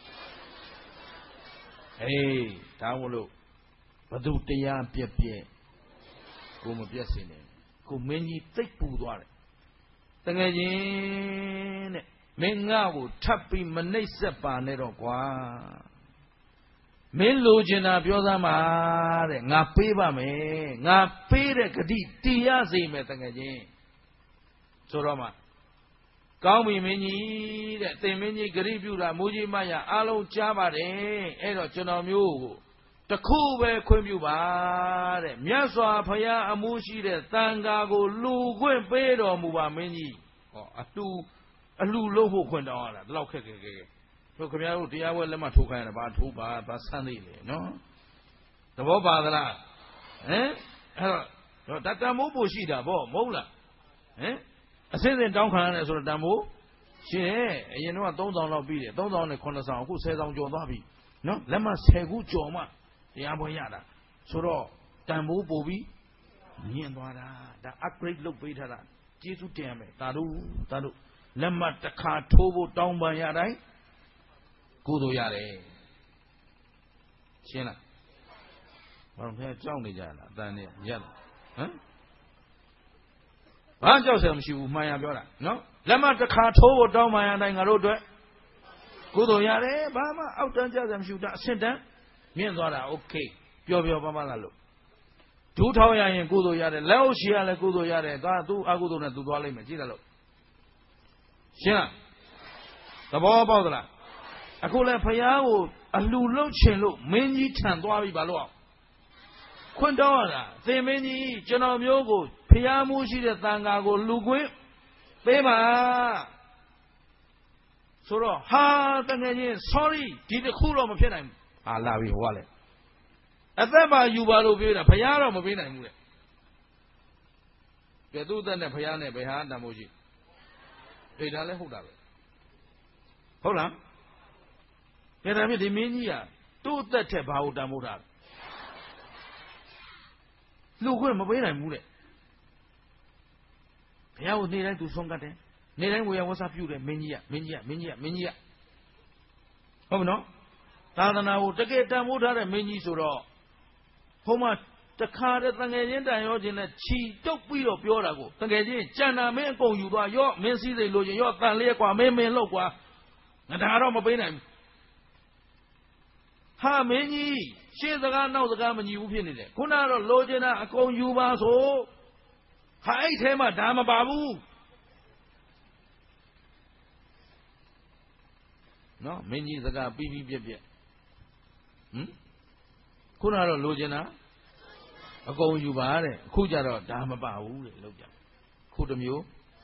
အေးဒါမို့လို့ဘသူတရားပြက်ပြက်ကိုမပြက်စင်နဲ့ကိုမင်းကြီးသိပ်ပူသွားတယ်တကယ်ချင်းတဲ့မင်းငါ့ကိုထပ်ပြီးမနှိပ်စက်ပါနဲ့တော့ကွာမင်းလိုချင်တာပြောစမ်းပါတဲ့ငါပေးပါမယ်ငါပေးတဲ့ဂတိတည်ရစေမယ်တကယ်ချင်းဆိုတော့မှကောင်းပြီမင်းကြီးတဲ့တင်မင်းကြီးဂရိပြုတာမူကြီးမရအားလုံးကြားပါတယ်အဲ့တော့ကျွန်တော်မျိုးကိုတခုပဲခွင့်ပြုပါတဲ့မြတ်စွာဘုရားအမှုရှိတဲ့တန်ဃာကိုလူခွင့်ပေးတော်မူပါမင်းကြီးဟောအတူအလှလို့ဖို့ခွင့်တောင်းရတာဒီလောက်ခက်ခဲခဲတို့ခင်ဗျားတို့တရားဝဲလက်မှတ်ထိုးခိုင်းရတယ်ဘာထိုးပါဘာဆန်းသေးလေနော်သဘောပါသလားဟမ်အဲ့တော့တတမိုးဖို့ရှိတာဗောမဟုတ်လားဟမ်အစင်းစင်တောင်းခံရတယ်ဆိုတော့တန်မိုးရှင်အရင်တော့သုံးဆောင်လောက်ပြီးတယ်သုံးဆောင်နဲ့ခုနှစ်ဆောင်အခုဆယ်ဆောင်ကျော်သွားပြီနော်လက်မှတ်ဆယ်ခုကျော်မှတရားပွဲရတာဆိုတော့တန်မိုးပို့ပြီးမြင်သွားတာဒါ upgrade လုပ်ပေးထားတာကျေးဇူးတင်ရမယ်ဒါတို့ဒါတို့လက်မှတ်တစ်ခါထိုးဖို့တောင်းပန်ရတိုင်းကုသိုလ်ရတယ်ရှင်းလားဘာလို့လဲကြောက်နေကြလားအတန်နဲ့ရက်ဟမ်ဘာကြောက်စရာမရှိဘူးမှန်ရပြောတာနော်လက်မှတ်တစ်ခါထိုးဖို့တောင်းပန်ရတိုင်းငါတို့အတွက်ကုသိုလ်ရတယ်ဘာမှအောက်တန်းကြစရာမရှိဘူးဒါအဆင့်တန်းမြင့်သွားတာโอเคပျော်ပျော်ပါးပါးလာလို့ဒူးထောက်ရရင်ကုသိုလ်ရတယ်လက်အုပ်ရှိရလဲကုသိုလ်ရတယ်ဒါသူအကုသိုလ်နဲ့သူသွားလိမ့်မယ်ကြည့်တယ်လို့ရှင်းလားသဘောပေါက်သလားအခုလဲဖယားကိုအလှလှုပ်ချင်လို့မင်းကြီးထံသွားပြီဘာလို့အောင်ခွင့်တောင်းရတာသင်မင်းကြီးကျွန်တော်မျိုးကိုဖယားမှုရှိတဲ့သံဃာကိုလူခွင့်ပေးပါဆိုတော့ဟာတကယ်ချင်း sorry ဒီတစ်ခုတော့မဖြစ်နိုင်ဘူးဟာလာပြီဟိုကလေအသက်ပါယူပါလို့ပြောတာဖယားတော့မပေးနိုင်ဘူးလေကဲသူ့အသက်နဲ့ဖယားနဲ့ဘယ်ဟာတန်ဖို့ရှိအေးဒါလည်းဟုတ်တာပဲဟုတ်လားကဲဒါဖြင့်ဒီမင်းကြီးကသူ့အသက်ထက်ဘာလို့တန်ဖို့တာလူခွင့်မပေးနိုင်ဘူးတဲ့ဘုရားကိုနေတိုင်းသူဆုံးကတ်တယ်နေတိုင်းဝေယဝဆပြုတယ်မင်းကြီးကမင်းကြီးကမင်းကြီးကမင်းကြီးကဟုတ်မနော်သာသနာကိုတကယ်တန်ဖိုးထားတဲ့မင်းကြီးဆိုတော့ဘုံမှာတခါတည်းတငယ်ချင်းတန်ရောချင်းနဲ့ခြီတုပ်ပြီးတော့ပြောတာကိုတငယ်ချင်းကြံနာမင်းအကုန်ယူသွားရော့မင်းစည်းစိမ်လို့ချင်းရော့တန်လျက်ကွာမင်းမင်းလောက်ကွာငါဒါတော့မပေးနိုင်ဘူးဟာမင်းကြီးရှေ့စကားနောက်စကားမညီဘူးဖြစ်နေတယ်ခုနကတော့လိုချင်တာအကုန်ယူပါဆိုဟာအဲ့ထဲမှာဒါမပါဘူးနော်မင်းကြီးစကားပြီးပြီးပြက်ပြက်ဟမ်ခုနကတော့လိုချင်တာအကုန်ယူပါတဲ့အခုကျတော့ဒါမပါဘူးတဲ့လောက်ကြခုတစ်မျိုး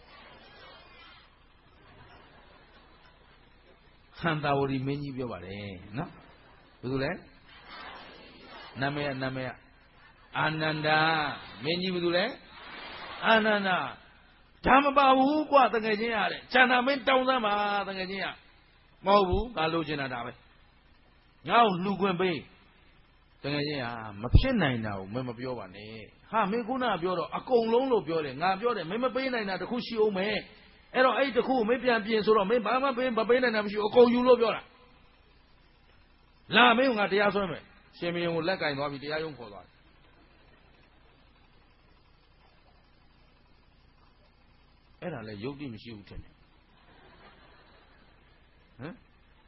ဟန္တာဝရီမင်းကြီးပြောပါတယ်နော်ဘယ်သူလဲနာမည်နာမည်အာနန္ဒာမင်းကြီးဘယ်သူလဲအာနန္ဒာဒါမပါဘူးကွာတကယ်ချင်းရတယ်ဇာနာမင်းတောင်းစမ်းပါတကယ်ချင်းရမဟုတ်ဘူးငါလိုချင်တာဒါပဲငါ့ကိုလှူခွင့်ပေးတကယ်ချင်းဟာမဖြစ်နိုင်တာကိုမင်းမပြောပါနဲ့ဟာမင်းခုနကပြောတော့အကုန်လုံးလို့ပြောတယ်ငါပြောတယ်မင်းမပေးနိုင်တာတခုရှိအောင်မယ်အဲ့တော့အဲ့တခုကိုမင်းပြန်ပြင်ဆိုတော့မင်းဘာမှပေးမပေးနိုင်တာမရှိဘူးအကုန်ယူလို့ပြောတာလာမင်းကငါတရားဆွဲမယ်ရှင်မင်းကိုလက်ကင်သွားပြီးတရားရုံးခေါ်သွားတယ်အဲ့ဒါလည်းယုတ်တိမရှိဘူးထင်တယ်ဟမ်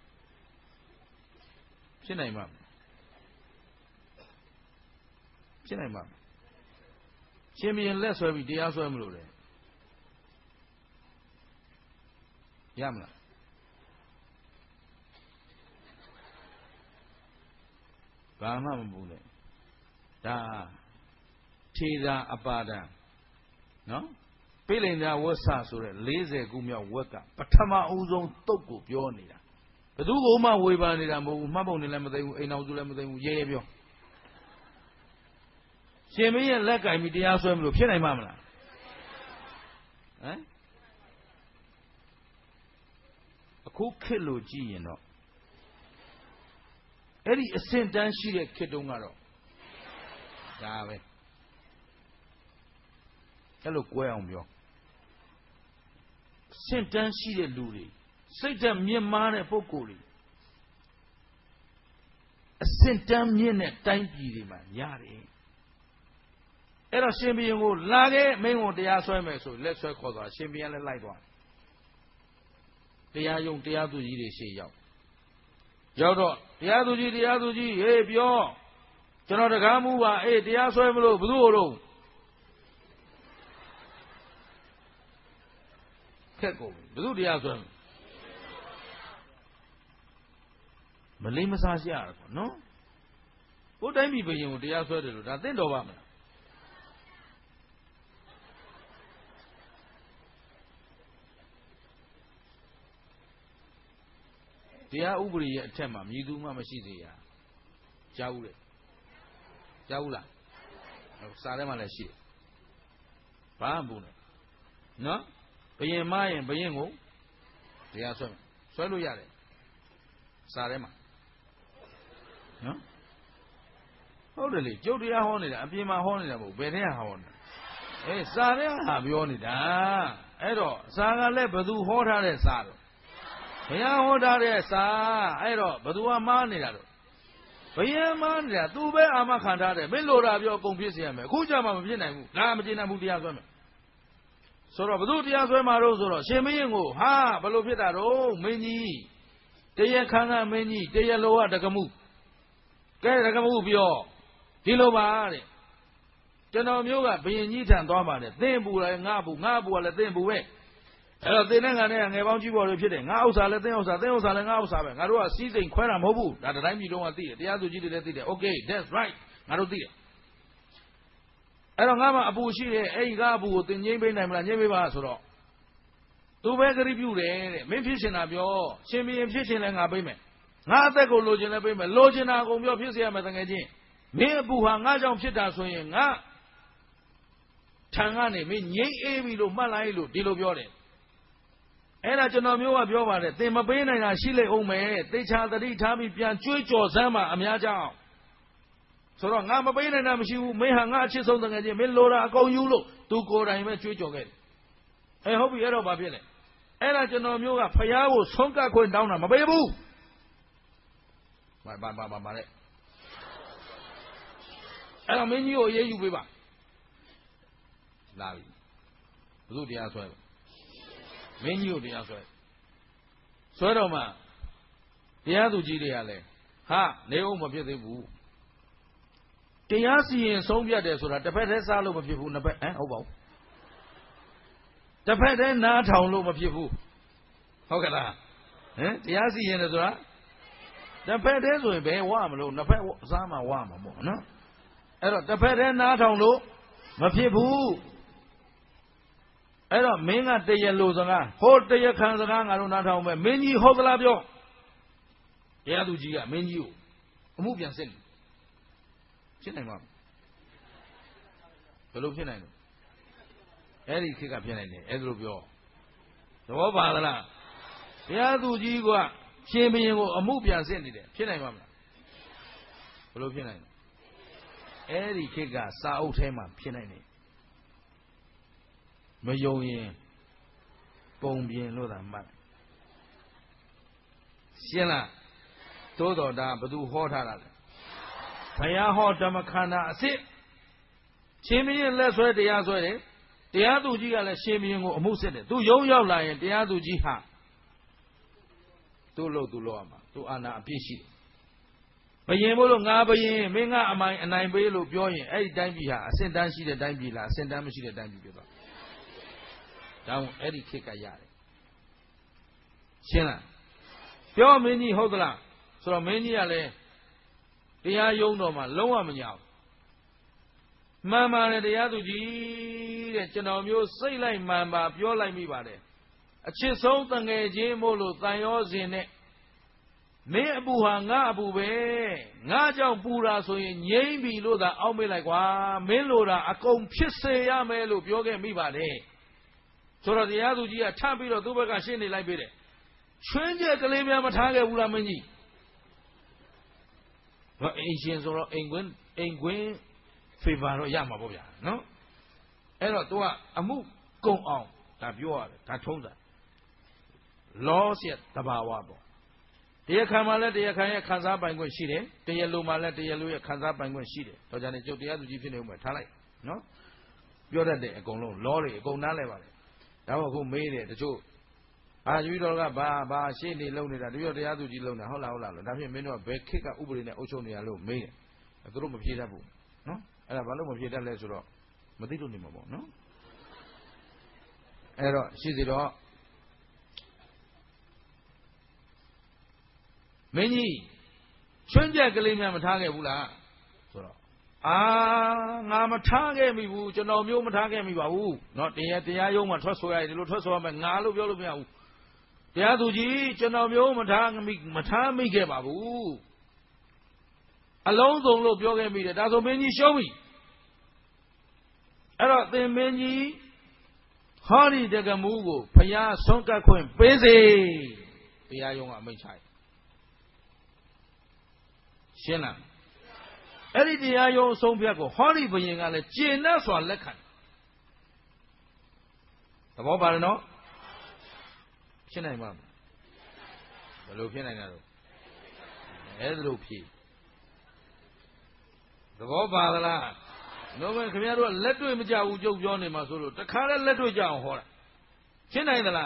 ဖြစ်နိုင်မှာဖြစ်နိုင်မှာရှင်မင်းလက်ဆွဲပြီးတရားဆွဲမလို့လေရမလားဘာမှမပူနဲ့ဒါထေရာအပါဒံနော်ပိလိန်သာဝဆဆိုတဲ့လေးဆယ်ခုမြောက်ဝက်ကပထမအဦးဆုံးတုတ်ကိုပြောနေတာဘယ်သူကမှဝေဖန်နေတာမဟုတ်ဘူးမှတ်ပုံနေလည်းမသိဘူးအိမ်အောင်စုလည်းမသိဘူးရဲရဲပြောရှင်မင်းရဲ့လက်ကင်ပြီးတရားဆွဲမလို့ဖြစ်နိုင်မှာမလားဟမ်အခုခေတ်လို့ကြည့်ရင်တော့အဲ့ဒီအစင်တန်းရှိတဲ့ခေတ်တုန်းကတော့ဒါပဲအဲ့လိုကွဲအောင်ပြောစင့်တန်းရှိတဲ့လူတွေစိတ်ဓာတ်မြင့်မားတဲ့ပုဂ္ဂိုလ်တွေအစင့်တန်းမြင့်တဲ့တိုင်းပြည်တွေမှာရတယ်အဲ့တော့ရှင်ဘုရင်ကိုလာခဲ့မင်းကိုတရားဆွဲမယ်ဆိုလက်ဆွဲခေါ်သွားရှင်ဘုရင်လည်းလိုက်သွားတရားယုံတရားသူကြီးတွေရှေ့ရောက်ရောက်တော့တရားသူကြီးတရားသူကြီးဟေးပြောကျွန်တော်တကားမှုပါအေးတရားဆွဲမလို့ဘယ်သူ့လို့ခက်ကုန်ဘယ်သူတရားဆွဲမလိမ္မစားရှာရတာနော်ကိုတိုင်းပြည်ဘုရင်ကိုတရားဆွဲတယ်လို့ဒါသင့်တော်ပါမလားတရားဥပဒေရဲ့အထက်မှာမြည်သူမှမရှိစေရကြားဘူးလေကြားဘူးလားစာထဲမှာလည်းရှိတယ်ဘာမှမဘူးနဲ့နော်ဘယင်မရင်ဘယင်ကိုတရားဆွဲဆွဲလို့ရတယ်စာထဲမှာနော်ဟုတ်တယ်လေကျုပ်တရားဟောနေတာအပြင်မှာဟောနေတာမဟုတ်ဘယ်ထဲကဟောနေတာအေးစာထဲကပြောနေတာအဲ့တော့စာကလည်းဘသူဟောထားတဲ့စာတော့ဘုရားဟောထားတဲ့စာအဲ့တော့ဘသူကမှားနေတာတော့ဘယင်မှားနေတာသူပဲအာမခံထားတယ်မင်းလိုတာပြောအကုန်ဖြစ်เสียမယ်အခုကြမှာမဖြစ်နိုင်ဘူးငါမကျေနပ်ဘူးတရားဆွဲမယ်ဆိုတော့ဘသူတရားဆွဲမှာတော့ဆိုတော့ရှင်မင်းကိုဟာဘလို့ဖြစ်တာတော့မင်းကြီးတရားခံကမင်းကြီးတရားလောကတကမှုကဲတကမှုပြောဒီလိုပါတဲ့ကျွန်တော်မျိုးကဘယင်ကြီးထံသွားပါတယ်သင်ပူလည်းငါပူငါပူကလည်းသင်ပူပဲအဲ့တော့သင်နဲ့ငါနဲ့ငယ်ပေါင်းကြီးပေါ်လို့ဖြစ်တယ်ငါဥစ္စာလည်းသင်ဥစ္စာသင်ဥစ္စာလည်းငါဥစ္စာပဲငါတို့ကစီးစိမ်ခွဲတာမဟုတ်ဘူးဒါတိုင်းပြည်လုံးကသိတယ်တရားသူကြီးတွေလည်းသိတယ် okay that's right ငါတို့သိတယ်အဲ့တော့ငါမှအပူရှိတယ်အဲ့ဒီကအပူကိုသင်ငိမ့်ပေးနိုင်မလားငိမ့်ပေးပါဆိုတော့သူပဲဂရိပြုတယ်တဲ့မင်းဖြစ်ရှင်တာပြောရှင်ဘုရင်ဖြစ်ရှင်လည်းငါပေးမယ်ငါအသက်ကိုလိုချင်လည်းပေးမယ်လိုချင်တာအကုန်ပြောဖြစ်เสียရမယ်တကယ်ချင်းမင်းအပူဟာငါကြောင့်ဖြစ်တာဆိုရင်ငါထံကနေမင်းငိမ့်အေးပြီလို့မှတ်လိုက်လို့ဒီလိုပြောတယ်အဲ့ဒါကျွန်တော်မျိုးကပြောပါတယ်သင်မပေးနိုင်တာရှိလိမ့်အောင်မယ်သေချာတတိထားပြီးပြန်ကြွေးကြော်စမ်းပါအများကြောင့်ဆိုတော့ငါမပေးနိုင်တာမရှိဘူးမင်းဟာငါအချစ်ဆုံးတကယ်ချင်းမင်းလိုတာအကုန်ယူလို့သူကိုယ်တိုင်ပဲကြွေးကြော်ခဲ့တယ်အဲဟုတ်ပြီအဲ့တော့ဘာဖြစ်လဲအဲ့ဒါကျွန်တော်မျိုးကဖယားကိုဆုံးကတ်ခွင့်တောင်းတာမပေးဘူးဘာဘာဘာဘာလဲအဲ့တော့မင်းကြီးကိုအေးအေးယူပေးပါလာပြီဘုသူတရားဆွဲပါမင်းကြီးကိုတရားဆွဲဆွဲတော့မှတရားသူကြီးတွေကလည်းဟာနေအောင်မဖြစ်သေးဘူးတရားစီရင်ဆုံးဖြတ်တယ်ဆိုတာတစ်ဖက်တည်းစားလို့မဖြစ်ဘူးနှစ်ဖက်ဟမ်ဟုတ်ပါဘူးတစ်ဖက်တည်းနားထောင်လို့မဖြစ်ဘူးဟုတ်ကလားဟမ်တရားစီရင်တယ်ဆိုတာတစ်ဖက်တည်းဆိုရင်ဘယ်ဝမလို့နှစ်ဖက်စားမှဝမှာပေါ့နော်အဲ့တော့တစ်ဖက်တည်းနားထောင်လို့မဖြစ်ဘူးအဲ့တော့မင်းကတရားလိုစကားဟိုတရားခံစကားငါတို့နားထောင်မယ်မင်းကြီးဟုတ်သလားပြောတရားသူကြီးကမင်းကြီးကိုအမှုပြန်စစ်တယ်ဖြစ်နိုင်မှာဘယ်လိုဖြစ်နိုင်လဲအဲ့ဒီခေတ်ကဖြစ်နိုင်တယ်အဲ့ဒါလိုပြောသဘောပါသလားတရားသူကြီးကရှင်ဘုရင်ကိုအမှုပြန်စစ်နေတယ်ဖြစ်နိုင်မှာမလားဘယ်လိုဖြစ်နိုင်လဲအဲ့ဒီခေတ်ကစာအုပ်ထဲမှာဖြစ်နိုင်တယ်မယုံရင်ပုံပြင်လို့သာမှတ်ရှင်းလားသို့တော်ဒါဘသူဟောထားတာလဲဘုရားဟောဓမ္မခန္ဓာအစစ်ရှင်ဘုရင်လက်ဆွဲတရားဆွဲတယ်တရားသူကြီးကလည်းရှင်ဘုရင်ကိုအမှုစစ်တယ်သူယုံရောက်လာရင်တရားသူကြီးဟာသူ့လို့သူ့လို့ရမှာသူအာဏာအပြည့်ရှိတယ်ဘုရင်မို့လို့ငါဘုရင်မင်းကအမိုင်အနိုင်ပေးလို့ပြောရင်အဲ့ဒီတိုင်းပြည်ဟာအစင်တန်းရှိတဲ့တိုင်းပြည်လားအစင်တန်းမရှိတဲ့တိုင်းပြည်ဖြစ်သွားတောင်းအဲ့ဒီခေတ်ကရတယ်ရှင်းလားပြောမင်းကြီးဟုတ်သလားဆိုတော့မင်းကြီးကလည်းတရားယုံတော်မှာလုံးဝမညာဘူးမှန်ပါတယ်တရားသူကြီးတဲ့ကျွန်တော်မျိုးစိတ်လိုက်မှန်ပါပြောလိုက်မိပါတယ်အချစ်ဆုံးတငယ်ချင်းမို့လို့တန်ရောစဉ်နဲ့မင်းအပူဟာငါအပူပဲငါကြောင့်ပူတာဆိုရင်ငြိမ့်ပြီလို့သာအောက်မေ့လိုက်ကွာမင်းလိုတာအကုန်ဖြစ်စေရမယ်လို့ပြောခဲ့မိပါတယ်ဆိုတော့တရားသူကြီးကထပ်ပြီးတော့သူ့ဘက်ကရှင်းနေလိုက်ပြီတဲ့ချွင်းကျက်ကလေးများမထားခဲ့ဘူးလားမင်းကြီးဘာအင်ရှင်ဆိုတော့အိမ်ကွင်းအိမ်ကွင်းဖေဗာတော့ရမှာပေါ့ဗျာနော်အဲ့တော့ तू ကအမှုကုံအောင်ဒါပြောရတယ်ဒါထုံးတာလောစီတဘာဝပေါ့တရားခံမှလည်းတရားခံရဲ့ခံစားပိုင်ခွင့်ရှိတယ်တရားလိုမှလည်းတရားလိုရဲ့ခံစားပိုင်ခွင့်ရှိတယ်တော့ကြတဲ့ကျုပ်တရားသူကြီးဖြစ်နေဦးမယ်ထားလိုက်နော်ပြောတတ်တဲ့အကုန်လုံးလောတွေအကုန်နားလဲပါလေဒါမှမဟုတ်မေးတယ်တချို့အာယူတော်ကဘာဘာရှေ့နေလုံနေတာတပြည့်တရားသူကြီးလုံတာဟုတ်လားဟုတ်လားလို့ဒါဖြင့်မင်းတို့ကဘယ်ခေတ်ကဥပဒေနဲ့အုပ်ချုပ်နေရလို့မေးတယ်သူတို့မဖြေတတ်ဘူးနော်အဲ့ဒါဘာလို့မဖြေတတ်လဲဆိုတော့မသိလို့နေမှာပေါ့နော်အဲ့တော့ရှိစီတော့မင်းကြီးချွန်းကြက်ကလေးများမထားခဲ့ဘူးလားဆိုတော့အာငါမထားခဲ့မိဘူးကျွန်တော်မျိုးမထားခဲ့မိပါဘူးเนาะတရားတရားရုံးမှာထွက်ဆိုရတယ်ဒီလိုထွက်ဆိုရမယ်ငါလို့ပြောလို့မရဘူးတရားသူကြီးကျွန်တော်မျိုးမထားမိမထားမိခဲ့ပါဘူးအလုံးစုံလို့ပြောခဲ့မိတယ်ဒါဆိုမင်းကြီးရှုံးပြီအဲ့တော့သင်မင်းကြီးဟောဒီတက္ကမူကိုဖျားဆုံးကတ်ခွင့်ပေးစေတရားရုံးကအမိန့်ချရှင်းလားအဲ့ဒီတရားရုံးအဆုံးဖြတ်ကိုဟောဒီဘုရင်ကလည်းကျေနပ်စွာလက်ခံသဘောပါတယ်နော်ဖြစ်နိုင်မှာဘယ်လိုဖြစ်နိုင်တာတော့အဲ့ဒါလိုဖြစ်သဘောပါသလားတော့ခင်ဗျားတို့ကလက်တွေ့မကြဘူးကြုတ်ပြောနေမှာဆိုလို့တခါလဲလက်တွေ့ကြအောင်ဟောတာဖြစ်နိုင်သလား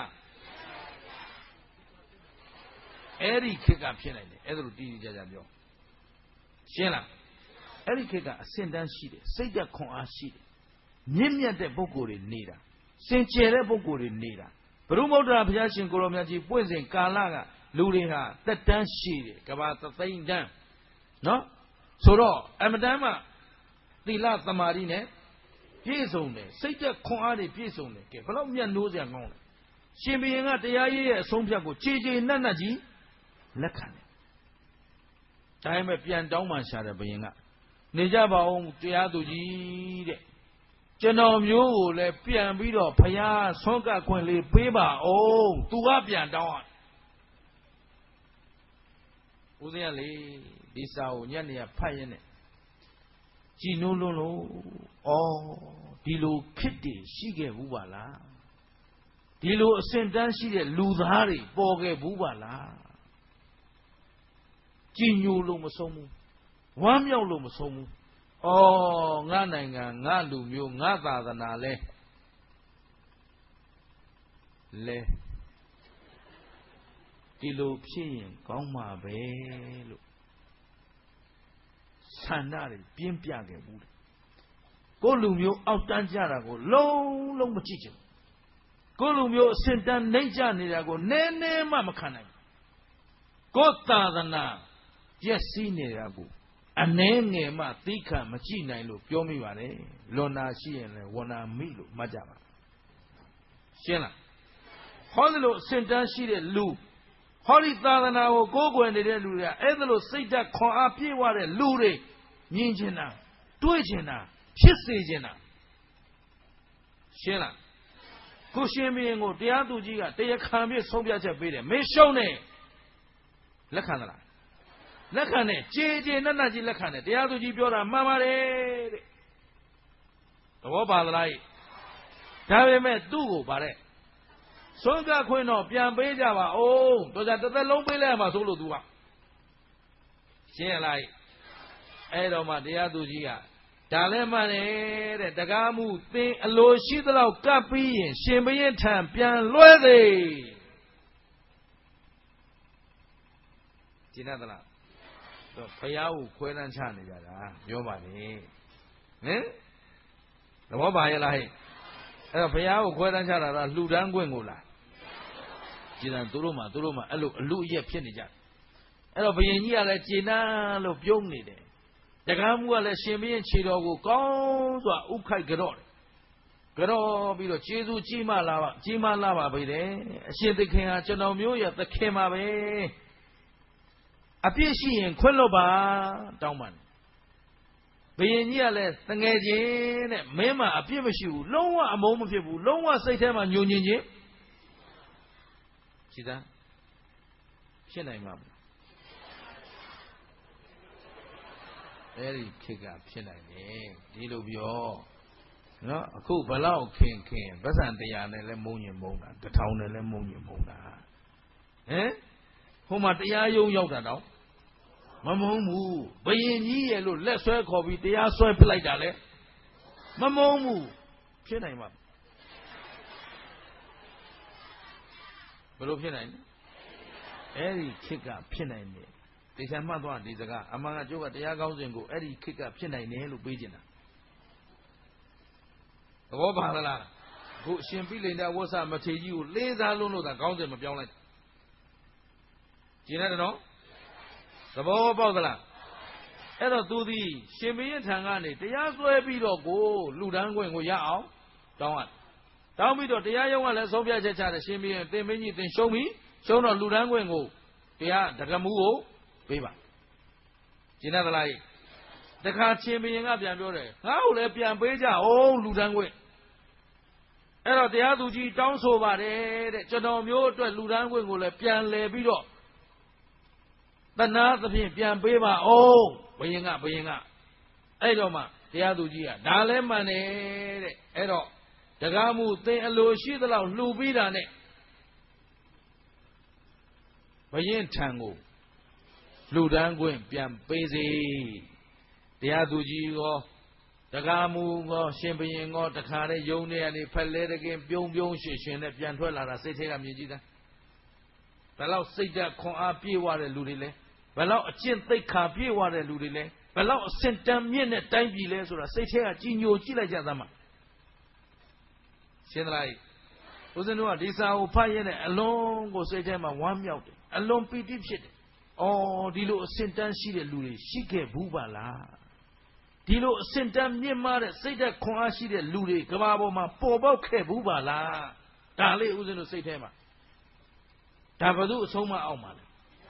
အဲ့ဒီခေတ်ကဖြစ်နိုင်တယ်အဲ့ဒါလိုတီးတီးကြကြပြောရှင်းလားအဲ့ဒီခေတ်ကအစင်တန်းရှိတယ်စိတ်ဓာတ်ခွန်အားရှိတယ်မြင့်မြတ်တဲ့ပုဂ္ဂိုလ်တွေနေတာစင်ကြယ်တဲ့ပုဂ္ဂိုလ်တွေနေတာဘုရုမုဒ္ဒရာဘုရားရှင်ကိုရောမြတ်ကြီးပွင့်စဉ်ကာလကလူတွေဟာတက်တန်းရှိတယ်ကဘာသသိန်းတန်းနော်ဆိုတော့အမတန်းမှသီလသမာဓိနဲ့ပြည့်စုံတယ်စိတ်ဓာတ်ခွန်အားတွေပြည့်စုံတယ်ကဲဘယ်တော့မြတ်နိုးစရာကောင်းလဲရှင်ဘုရင်ကတရားရေးရဲ့အဆုံးဖြတ်ကိုခြေခြေနက်နက်ကြီးလက်ခံတယ်ဒါပေမဲ့ပြန်တောင်းမှရှာတယ်ဘုရင်ကနေကြပါဦးတရားသူကြီးတဲ့ကျွန်တော်မျိုးကိုလည်းပြန်ပြီးတော့ဘုရားဆွမ်းကပ်ခွင့်လေးပေးပါအောင်သူကပြန်တောင်းရဦးဇင်းကလေဒီစာကိုညနေကဖတ်ရင်းနဲ့ကြည်နိုးလွန်းလို့ဩဒီလိုခစ်တည်ရှိခဲ့ဘူးပါလားဒီလိုအစင်တန်းရှိတဲ့လူသားတွေပေါ်ခဲ့ဘူးပါလားကြည်ညိုလို့မဆုံးဘူးဝမ်းမြောက်လို့မဆုံးဘူးဩငါနိုင်ငံငါလူမျိုးငါသာသနာလဲလဲဒီလိုဖြစ်ရင်ကောင်းမှာပဲလို့ဆန္ဒတွေပြင်းပြခဲ့ဘူးကိုလူမျိုးအောက်တန်းကြတာကိုလုံးလုံးမကြည့်ချင်ကိုလူမျိုးအစင်တန်းနှိမ့်ကြနေတာကိုနည်းနည်းမှမခံနိုင်ကိုသာသနာပြည့်စည်နေတာကိုအနှဲငယ်မှသိခံမကြည့်နိုင်လို့ပြောမိပါတယ်လွန်နာရှိရင်လည်းဝနာမိလို့မှတ်ကြပါရှင်းလားဟောဒီလိုအစင်တန်းရှိတဲ့လူဟောဒီသာသနာကိုကိုးကွယ်နေတဲ့လူတွေကအဲ့ဒါလိုစိတ်ဓာတ်ခွန်အားပြည့်ဝတဲ့လူတွေမြင်ချင်တာတွေ့ချင်တာဖြစ်စေချင်တာရှင်းလားကိုရှင်ဘုရင်ကိုတရားသူကြီးကတရားခံပြီးဆုံးဖြတ်ချက်ပေးတယ်မင်းရှုံးနေလက်ခံသလားလက်ခံတယ်ကြေကြေနက်နက်ကြီးလက်ခံတယ်တရားသူကြီးပြောတာမှန်ပါတယ်တဲ့သဘောပါသလားဒါပေမဲ့သူ့ကိုဗါတဲ့ဆွမ်းကခွင့်တော့ပြန်ပေးကြပါဦးတို့ကြတစ်သက်လုံးပေးလိုက်ရမှာဆိုလို့သူကရှင်းရလားအဲ့တော့မှတရားသူကြီးကဒါလည်းမှန်တယ်တဲ့တကားမှုသင်အလိုရှိသလောက်ကပ်ပြီးရင်ရှင်ဘုရင်ထံပြန်လွှဲသေးကျင်တတ်လားတော့ဖယားကိုခွဲတန်းချနေကြတာပြောပါလေဟင်သဘောပါရဲ့လားဟဲ့အဲ့တော့ဘုရားကိုခွဲတန်းချတာကလှူဒန်းခွင့်ကိုလားကျင်တန်သူတို့မှသူတို့မှအဲ့လိုအလူအရက်ဖြစ်နေကြတယ်အဲ့တော့ဘုရင်ကြီးကလည်းကျင်တန်းလို့ပြုံးနေတယ်တကားမှုကလည်းရှင်ဘုရင်ခြေတော်ကိုကောင်းစွာဥခိုက်ကြော့တယ်ကြော့ပြီးတော့ကျေးဇူးကြီးမှလာပါကြီးမှလာပါပဲတဲ့အရှင်သခင်ဟာကျွန်တော်မျိုးရဲ့သခင်ပါပဲအပြစ်ရှိရင်ခွင့်လွတ်ပါတောင်းပန်ဘုရင်ကြီးကလည်းတငယ်ချင်းတဲ့မင်းမအပြစ်မရှိဘူးလုံးဝအမုန်းမဖြစ်ဘူးလုံးဝစိတ်ထဲမှာညှို့ညင်ခြင်းရှိသားဖြစ်နိုင်မှာမလားအဲ့ဒီခေတ်ကဖြစ်နိုင်တယ်ဒီလိုပြောနော်အခုဘလောက်ခင်ခင်ဗဇံတရားနဲ့လည်းမုံညင်မုံတာတထောင်နဲ့လည်းမုံညင်မုံတာဟင်ဟိုမှာတရားရုံးရောက်တာတော့မမုန်းဘူးဘယင်ကြီးရဲ့လို့လက်ဆွဲခေါ်ပြီးတရားဆွဲပစ်လိုက်တာလေမမုန်းဘူးဖြစ်နိုင်မှာဘယ်လိုဖြစ်နိုင်လဲအဲ့ဒီခေတ်ကဖြစ်နိုင်တယ်တေချာမှတ်သွားဒီစကားအမှန်ကကျိုးကတရားကောင်းစဉ်ကိုအဲ့ဒီခေတ်ကဖြစ်နိုင်တယ်လို့ပေးကျင်တာသဘောပါသလားခုအရှင်ပိလိန်ဒဝဆမထေရကြီးကိုလေးစားလုံးလို့သာကောင်းစဉ်မပြောင်းလိုက်ကျင်ရတယ်နော်သဘောပေါက်သလားအဲ့တော့သူသည်ရှင်ဘုရင်ထံကနေတရားစွဲပြီးတော့ကိုလူဒန်းခွင့်ကိုရအောင်တောင်းရတောင်းပြီးတော့တရားရုံးကလည်းဆုံးဖြတ်ချက်ချတယ်ရှင်ဘုရင်သင်မင်းကြီးသင်ရှုံးပြီရှုံးတော့လူဒန်းခွင့်ကိုတရားတက္ကမူကိုပေးပါကျင်ရသလားတခါရှင်ဘုရင်ကပြန်ပြောတယ်ငါ့ကိုလည်းပြန်ပေးကြအောင်လူဒန်းခွင့်အဲ့တော့တရားသူကြီးတောင်းဆိုပါတယ်တဲ့ကျွန်တော်မျိုးအတွက်လူဒန်းခွင့်ကိုလည်းပြန်လဲပြီးတော့တဏှာသဖြင့်ပြန်ပေးပါအောင်ဘုရင်ကဘုရင်ကအဲ့တော့မှတရားသူကြီးကဒါလည်းမှန်တယ်တဲ့အဲ့တော့တကားမှုသင်အလိုရှိသလောက်လှူပြီးတာနဲ့ဘုရင်ထံကိုလှူဒန်းခွင့်ပြန်ပေးစေတရားသူကြီးရောတကားမှုရောရှင်ဘုရင်ရောတခါတည်းယုံနေရနေဖက်လဲတကင်းပြုံးပြုံးရွှင်ရွှင်နဲ့ပြန်ထွက်လာတာစိတ်ထဲကမြင်ကြည့်တာဘယ်လောက်စိတ်ဓာတ်ခွန်အားပြည့်ဝတဲ့လူတွေလဲဘယ်လောက်အကျင့်သိက္ခာပြည့်ဝတဲ့လူတွေလဲဘယ်လောက်အစင်တန်မြင့်တဲ့တိုင်းပြည်လဲဆိုတာစိတ်ထဲကကြီးညိုကြည့်လိုက်ကြသမ်းပါရှင်းသလားဦးဇင်းတို့ကဒီစာကိုဖတ်ရတဲ့အလွန်ကိုစိတ်ထဲမှာဝမ်းမြောက်တယ်အလွန်ပီတိဖြစ်တယ်အော်ဒီလိုအစင်တန်ရှိတဲ့လူတွေရှိခဲ့ဘူးပါလားဒီလိုအစင်တန်မြင့်မားတဲ့စိတ်ဓာတ်ခွန်အားရှိတဲ့လူတွေကမ္ဘာပေါ်မှာပေါ်ပေါက်ခဲ့ဘူးပါလားဒါလေးဦးဇင်းတို့စိတ်ထဲမှာဒါဘယ်သူအဆုံးမအောင်ပါလဲ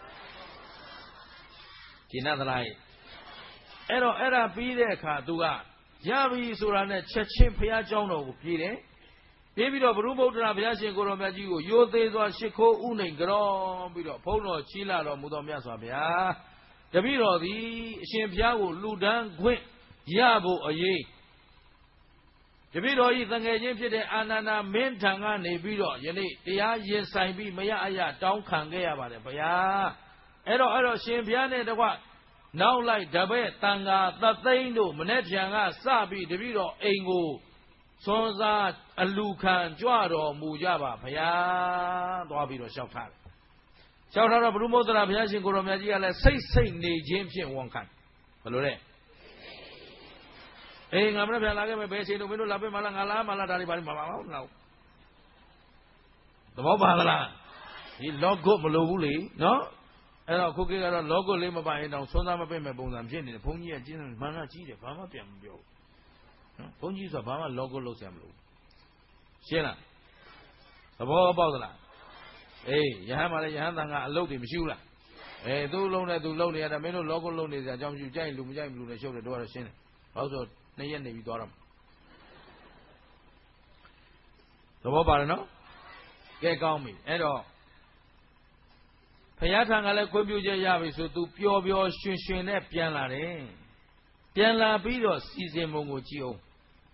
ကျင်နာသလားအဲ့တော့အဲ့ဒါပြီးတဲ့အခါသူကရပြီဆိုတာနဲ့ချက်ချင်းဘုရားကျောင်းတော်ကိုပြေးတယ်ပြေးပြီးတော့ဘုရုဗုဒ္ဓရာဘုရားရှင်ကိုရောမြတ်ကြီးကိုရိုသေးစွာရှ िख ိုးဥနှိမ်ကြောပြီးတော့ဘုန်းတော်ချီးလာတော်မူတော်မြတ်စွာဘုရားတပည့်တော်သည်အရှင်ဘုရားကိုလူဒန်းခွင့်ရဖို့အရေးတပည့်တော်ဤသံဃာချင်းဖြစ်တဲ့အာနန္ဒာမင်းထံကနေပြီးတော့ယနေ့တရားရင်ဆိုင်ပြီးမရအရတောင်းခံခဲ့ရပါတယ်ဘုရားအဲ့တော့အဲ့တော့ရှင်ဘုရားနဲ့တကွနောက်လိုက်တပည့်တန်ဃာသသိန်းတို့မနေ့ပြန်ကစပြီးတပည့်တော်အိမ်ကိုစွန်စားအလူခံကြွတော်မူကြပါဘုရားသွားပြီးတော့လျှောက်ထားတယ်လျှောက်ထားတော့ဘုရုမုဒ္ဒရာဘုရားရှင်ကိုရောမြတ်ကြီးကလည်းစိတ်စိတ်နေခြင်းဖြင့်ဝန်ခံဘယ်လိုလဲအေးငါမနေ့ပြန်လာခဲ့မယ်ဘယ်ချိန်တော့မင်းတို့လာပေးမလားငါလာမလားဒါတွေဘာလို့မပါဘူးငါသဘောပါသလားဒီ logo မလိုဘူးလေနော်အဲ့တော့ခုခေတ်ကတော့ logo လေးမပါရင်တောင်စွန်းသားမပင့်မဲ့ပုံစံဖြစ်နေတယ်ဘုန်းကြီးကကျင်းမှန်ကကြီးတယ်ဘာမှပြန်မပြောဘူးနော်ဘုန်းကြီးဆိုတာဘာမှ logo လုပ်ဆရာမလို့ရှင်းလားသဘောပေါက်သလားအေးယဟန်မှာလည်းယဟန်တန်ကအလုပ်တွေမရှိဘူးလားအေးသူ့လုံးနဲ့သူလုံးနေရတာမင်းတို့ logo လုပ်နေစရာအကြောင်းမရှိကြိုက်လူမကြိုက်လူနဲ့ရှုပ်တယ်တို့ကတော့ရှင်းတယ်ဘာလို့ဆိုနှစ်ရက်နေပြီးသွားတော့သဘောပါတယ်နော်ကဲကောင်းပြီအဲ့တော့ဘုရားထံကလည်းခွင့်ပြုချက်ရပြီဆိုသူပျော်ပျော်ရွှင်ရွှင်နဲ့ပြန်လာတယ်ပြန်လာပြီးတော့စီစဉ်ပုံကိုကြည့်အောင်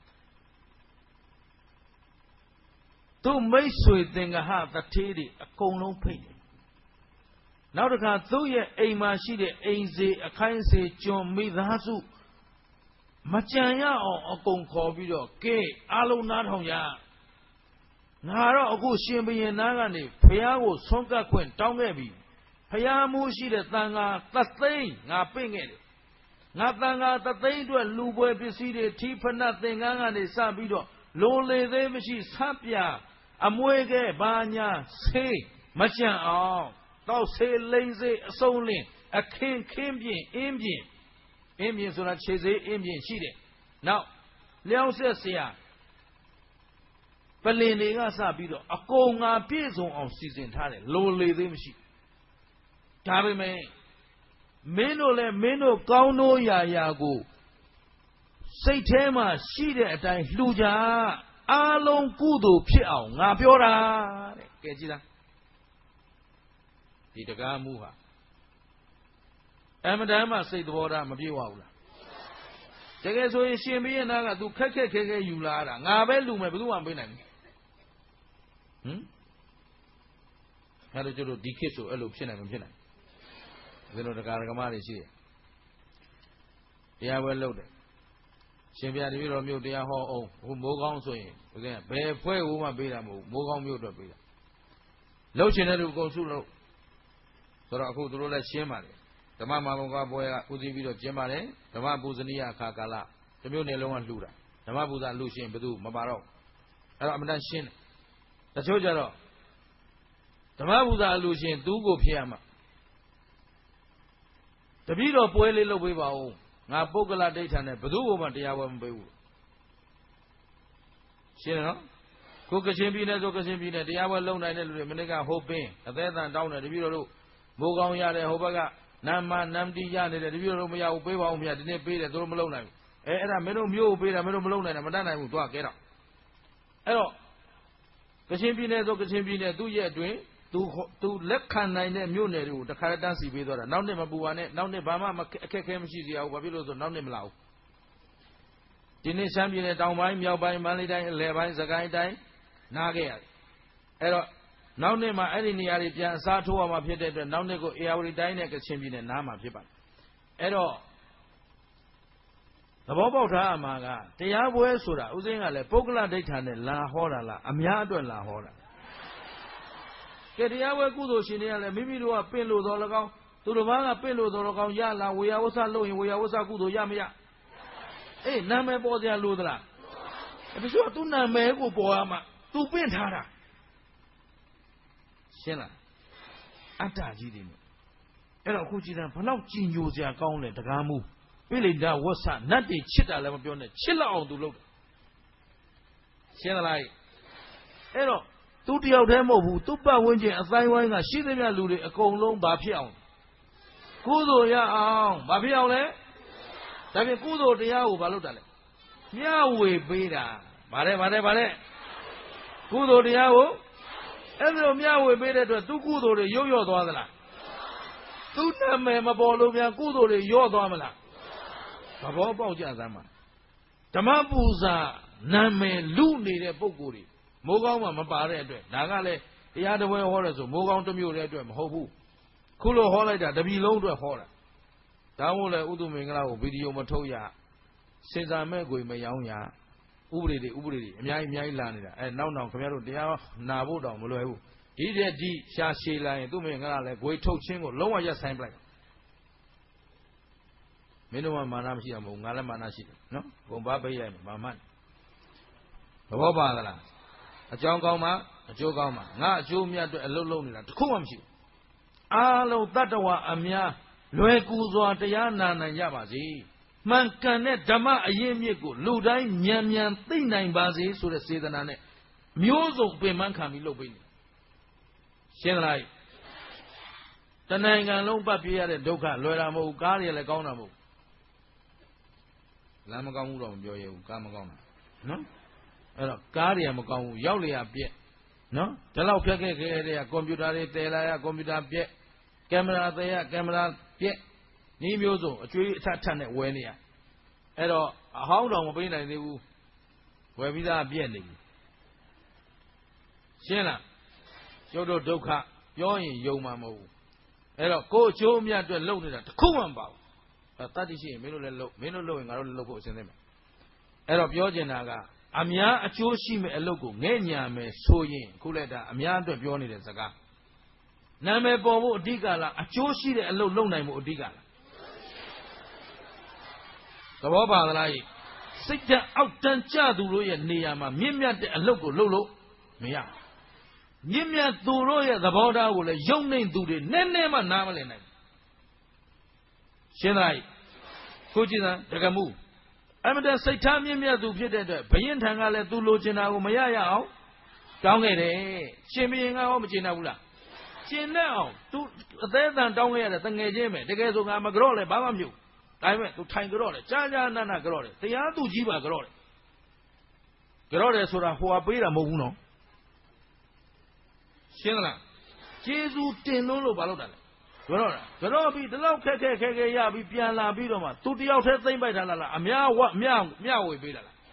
သူမိတ်ဆွေသင်္ဃဟတထေးတွေအကုန်လုံးဖိတ်တယ်နောက်တစ်ခါသူ့ရဲ့အိမ်မှာရှိတဲ့အိမ်စေအခိုင်းစေကျွန်မိသားစုမကြံရအောင်အကုန်ခေါ်ပြီးတော့ကဲအားလုံးနားထောင်ကြငါတော့အခုရှင်ဘုရင်နားကနေဘုရားကိုဆုံးကပ်ခွင့်တောင်းခဲ့ပြီဘုရားမိုးရှိတဲ့တန်ဃာသသိန်းငါပင့်ခဲ့တယ်ငါတန်ဃာသသိန်းအတွက်လူပွဲပစ္စည်းတွေထီဖနတ်သင်္ကန်းကနေစပြီးတော့လိုလေသေးမရှိဆပ်ပြအမွေကဲဘာညာဆေးမကြံအောင်တောက်ဆေးလိမ့်စေးအစုံလင်အခင်းခင်းပြင်အင်းပြင်အင်းပြင်ဆိုတာခြေစေးအင်းပြင်ရှိတယ်နောက်လျှောက်ဆက်เสียပလင်တွေကစပြီးတော့အကုန်ငါပြည့်စုံအောင်စီစဉ်ထားတယ်လိုလေသေးမရှိဒါပေမဲ့မင်းတို့လည်းမင်းတို့ကောင်းတို့ရာရာကိုစိတ်ထဲမှာရှိတဲ့အတိုင်းလှူကြအားလုံးကုသိုလ်ဖြစ်အောင်ငါပြောတာတဲ့ကဲကြည့်လားဒီတကားမှုဟာအမှန်တမ်းမှစိတ်သဘောထားမပြေဝဘူးလားတကယ်ဆိုရင်ရှင်ဘုရင်သားကသူခက်ခက်ခဲခဲယူလာတာငါပဲလူမယ်ဘယ်သူမှမပေးနိုင်ဘူးဟမ်ငါတို့ကျတို့ဒီခေတ်ဆိုအဲ့လိုဖြစ်နိုင်မဖြစ်နိုင်ဒီလိုတရားဓမ္မတွေရှိတယ်တရားပွဲလုပ်တယ်ရှင်ပြတပည့်တော်မျိုးတရားဟောအောင်ဟိုမိုးကောင်းဆိုရင်ဘယ်ဘယ်ဖွဲ့ဦးမှပေးတာမဟုတ်မိုးကောင်းမျိုးတော့ပေးတာလှုပ်ရှင်တဲ့လူအကုန်စုလို့ဆိုတော့အခုတို့လည်းရှင်းပါတယ်ဓမ္မမာဘုံကပွဲကဥသိပြီးတော့ကျင်းပါတယ်ဓမ္မပူဇနီယအခါကာလတစ်မျိုးနယ်လုံးကလှူတာဓမ္မပူဇာလှူရှင်ဘယ်သူမပါတော့အဲ့တော့အမှန်တန်ရှင်းတယ်တချို့ကြတော့ဓမ္မပူဇာလှူရှင်သူ့ကိုဖြစ်ရမှာတပည့်တော်ပွဲလေးလုပ်ပေးပါဦးငါပုဂ္ဂလဒိဋ္ဌာနဲ့ဘယ်သူ့ကိုမှတရားပွဲမပေးဘူးရှင်းတယ်နော်ကိုကချင်းပြည်နယ်ဆိုကချင်းပြည်နယ်တရားပွဲလုပ်နိုင်တဲ့လူတွေမနေ့ကဟိုပင်းအသေးအံတောင်းတယ်တပည့်တော်တို့မိုးကောင်းရတယ်ဟိုဘက်ကနာမနမ်တီရနေတယ်တပည့်တော်တို့မရဘူးပေးပါဦးမြတ်ဒီနေ့ပေးတယ်သူတို့မလုပ်နိုင်ဘူးအဲအဲ့ဒါမင်းတို့မျိုးကိုပေးတာမင်းတို့မလုပ်နိုင်တာမတတ်နိုင်ဘူးသွားကဲတော့အဲ့တော့ကချင်းပြည်နယ်ဆိုကချင်းပြည်နယ်သူ့ရဲ့အတွင်းသူသူလက်ခံနိုင်တဲ့မြို့နယ်တွေကိုတခါတန်းစီပေးသွားတာနောက်နှစ်မပူပါနဲ့နောက်နှစ်ဘာမှအခက်အခဲမရှိစေရဘူးဘာဖြစ်လို့ဆိုနောက်နှစ်မလာဘူးဒီနေ့ရှမ်းပြည်နယ်တောင်ပိုင်းမြောက်ပိုင်းမန္တလေးတိုင်းအလယ်ပိုင်းစကိုင်းတိုင်းနားခဲ့ရတယ်အဲ့တော့နောက်နှစ်မှာအဲ့ဒီနေရာတွေပြန်အစားထိုးအောင်မှာဖြစ်တဲ့အတွက်နောက်နှစ်ကိုအေရဝတီတိုင်းနဲ့ကချင်ပြည်နယ်နားမှာဖြစ်ပါတယ်အဲ့တော့သဘောပေါက်ထားအမှာကတရားပွဲဆိုတာဥစဉ်ကလည်းပုဂ္ဂလဒိဋ္ဌာနဲ့လာဟောတာလားအများအတွက်လာဟောတာကဲတရားပွဲကုသိုလ်ရှင်တွေကလည်းမိမိတို့ကပင့်လို့တော်၎င်းသူတို့ဘာကပင့်လို့တော်၎င်းရလာဝေယဝဆလုပ်ရင်ဝေယဝဆကုသိုလ်ရမရအေးနာမည်ပေါ်စရာလိုသလားဒါဆိုသူနာမည်ကိုပေါ်ရမှာသူပင့်ထားတာရှင်းလားအတ္တကြီးတွေနဲ့အဲ့တော့အခုကြည်တယ်ဘလောက်ကြည်ညိုစရာကောင်းလဲတကားမှုပိလိဒဝဆနတ်တွေချစ်တာလည်းမပြောနဲ့ချစ်လောက်အောင်သူလုပ်တယ်ရှင်းသလားအဲ့တော့သူတယောက်တည်းမဟုတ်ဘူးသူ့ပတ်ဝန်းကျင်အတိုင်းဝိုင်းကရှိသမျှလူတွေအကုန်လုံးဘာဖြစ်အောင်ကုသိုလ်ရအောင်ဘာဖြစ်အောင်လဲဒါဖြင့်ကုသိုလ်တရားကိုဘာလုပ်တာလဲမျှဝေပေးတာဗါတယ်ဗါတယ်ဗါတယ်ကုသိုလ်တရားကိုအဲ့ဒါလိုမျှဝေပေးတဲ့အတွက်သူကုသိုလ်တွေရုပ်ရော့သွားသလားသူနာမည်မပေါ်လို့ပြန်ကုသိုလ်တွေရော့သွားမလားသဘောပေါက်ကြသမ်းပါဓမ္မပူဇာနာမည်လူနေတဲ့ပုဂ္ဂိုလ်တွေမိုးကောင်းမှမပါတဲ့အတွက်ဒါကလည်းတရားတော်ဟောတယ်ဆိုမိုးကောင်းတစ်မျိုးတဲ့အတွက်မဟုတ်ဘူးခုလိုဟောလိုက်တာတပြည်လုံးအတွက်ဟောတာဒါမို့လဲဥဒုမင်္ဂလာကိုဗီဒီယိုမထုတ်ရစင်စာမဲ့ကိုမရောင်းရဥပဒေတွေဥပဒေတွေအများကြီးအများကြီးလာနေတာအဲနောက်နောက်ခင်ဗျားတို့တရားနာဖို့တောင်မလွယ်ဘူးဒီတဲ့ဒီရှာရှည်လာရင်သူ့မင်္ဂလာလဲကိုထုတ်ချင်းကိုလုံးဝရက်ဆိုင်ပလိုက်မင်းတို့ကမာနမရှိတာမဟုတ်ငါလည်းမာနရှိတယ်နော်ဘုံဘာပိတ်ရမယ်မာမတ်သဘောပါသလားအကြောင်းကောင်းမှအကျိုးကောင်းမှငါအကျိုးမြတ်အတွက်အလုပ်လုပ်နေတာတခုမှမရှိဘူးအားလုံးတတ္တဝအများလွယ်ကူစွာတရားနာနိုင်ကြပါစေမှန်ကန်တဲ့ဓမ္မအရင်မြစ်ကိုလူတိုင်းမြန်မြန်သိနိုင်ပါစေဆိုတဲ့စေတနာနဲ့မျိုးစုံပင်ပန်းခံပြီးလုပ်ပေးနေရှင်းလားတနိုင်ငံလုံးပတ်ပြရတဲ့ဒုက္ခလွယ်တာမဟုတ်ဘူးကားတွေလည်းကောင်းတာမဟုတ်လမ်းမကောင်းဘူးတော့မပြောရဘူးကားမကောင်းတာနော်အဲ့တော့ကားတွေကမကောင်းဘူးရောက်လေရပြက်နော်ဒီလောက်ဖြတ်ခဲ့ခဲ့တဲ့ကွန်ပျူတာတွေတည်လာရကွန်ပျူတာပြက်ကင်မရာတည်ရကင်မရာပြက်ဤမျိုးစုံအကျွေးအထက်ထက်နဲ့ဝယ်နေရအဲ့တော့အဟောင်းတော်မပေးနိုင်သေးဘူးဝယ်ပြီးသားပြက်နေပြီရှင်းလားကျုပ်တို့ဒုက္ခပြောရင်ယုံမှာမဟုတ်ဘူးအဲ့တော့ကိုယ်အကျိုးအမြတ်အတွက်လုပ်နေတာတခုမှမပါဘူးအဲတတ်သိရှိရင်မင်းတို့လည်းလုပ်မင်းတို့လုပ်ရင်ငါတို့လည်းလုပ်ဖို့အစဉ်သင့်မယ်အဲ့တော့ပြောချင်တာကအများအကျိုးရှိမဲ့အလုပ်ကိုငဲ့ညာမယ်ဆိုရင်ခုလည်းဒါအများအတွက်ပြောနေတဲ့စကားနာမည်ပေါ်ဖို့အဓိကလားအကျိုးရှိတဲ့အလုပ်လုပ်နိုင်ဖို့အဓိကလားသဘောပါသလားစိတ်ဓာတ်အောက်တန်းကျသူတို့ရဲ့နေရာမှာမြင့်မြတ်တဲ့အလုပ်ကိုလုပ်လို့မရမြင့်မြတ်သူတို့ရဲ့သဘောထားကိုလည်းယုံနေသူတွေနည်းနည်းမှနားမလည်နိုင်ရှင်းလားကိုကြည်သာတကမှုအမတန်စိတ်ထားမြင့်မြတ်သူဖြစ်တဲ့အတွက်ဘယင်ထံကလည်းသူလိုချင်တာကိုမရရအောင်တောင်းခဲ့တယ်ရှင်ဘယင်ကဟောမချင်တော့ဘူးလားကျင်တဲ့အောင်သူအသေးအံတောင်းခဲ့ရတဲ့တငယ်ချင်းပဲတကယ်ဆိုငါမကြော့လဲဘာမှမပြုတ်ဒါပေမဲ့သူထိုင်ကြော့တယ်ကြာကြာနာနာကြော့တယ်တရားသူကြီးပါကြော့တယ်ကြော့တယ်ဆိုတာဟိုကပေးတာမဟုတ်ဘူးနော်ရှင်းလားကျေးဇူးတင်လို့လို့ဘာလို့တာလဲကြော့တာကြော့ပြီးဒီလောက်ခက်ခက်ခဲခဲရပြီးပြန်လာပြီးတော့မှသူတယောက်တည်းသိမ့်ပိုက်ထားလားအများဝမြမြဝေပေးတာလား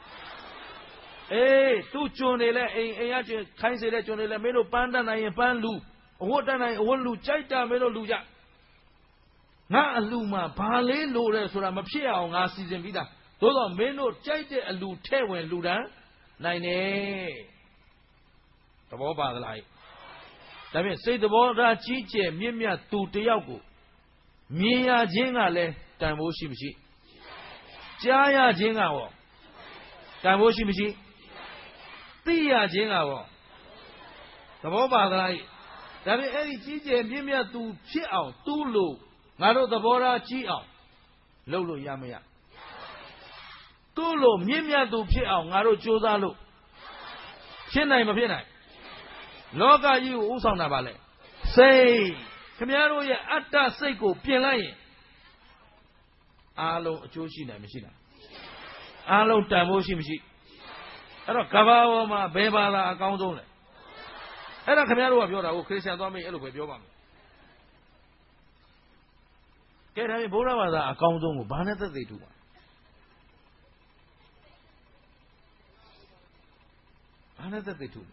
အေးသူ့ကျွန်နေလဲအိမ်အိမ်ကကျွန်းခိုင်းစေတဲ့ကျွန်နေလဲမင်းတို့ပန်းတတ်နိုင်ရင်ပန်းလူ what done I will lose Chaita Melo Luja. Na Luma, Pale Lore, Suramapia on our season Vida. Those are Meno Chaita and Lute when Luda. Nine. The Boba the light. That means say the Boda Chiche, Mimia to Tiago. Mia Jingale, Tamoshimishi. Jaya Jingawo. Tamoshimishi. Tia Jingawo. The Boba the light. That means any Chiche, Mimia to Chiao, Tulu. Naro the Bora Chiao. Lolo Yamia. Tulu, Mimia to Chiao, Naro Jodalo. Chinai Mapina. Loga you Usana Valley. Say, Camaro Atta Seiko, Pielai. Alo Joshina Machina. Alo Tamoshi Michi. Ero Kavama, Beba, account only. Era Camaro of your Christian Domi, Elo with your mom. Get a Bora account on Banata they do. Another they do.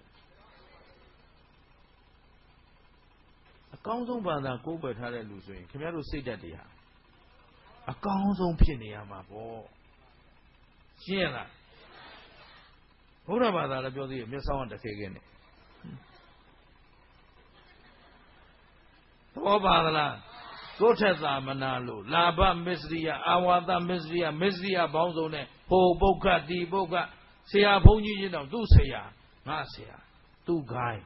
Accounts on Banda, go but had a losing. Come here to say that they have. Accounts on Pinyama. Siena. What about that? About the Miss on the again. What about that? Go test Manalo, Laba Misria, Awada Misria, Misria Bondone, Ho Boca di Boca, Sea Pony, you know, do say ya, Nasia, do guy.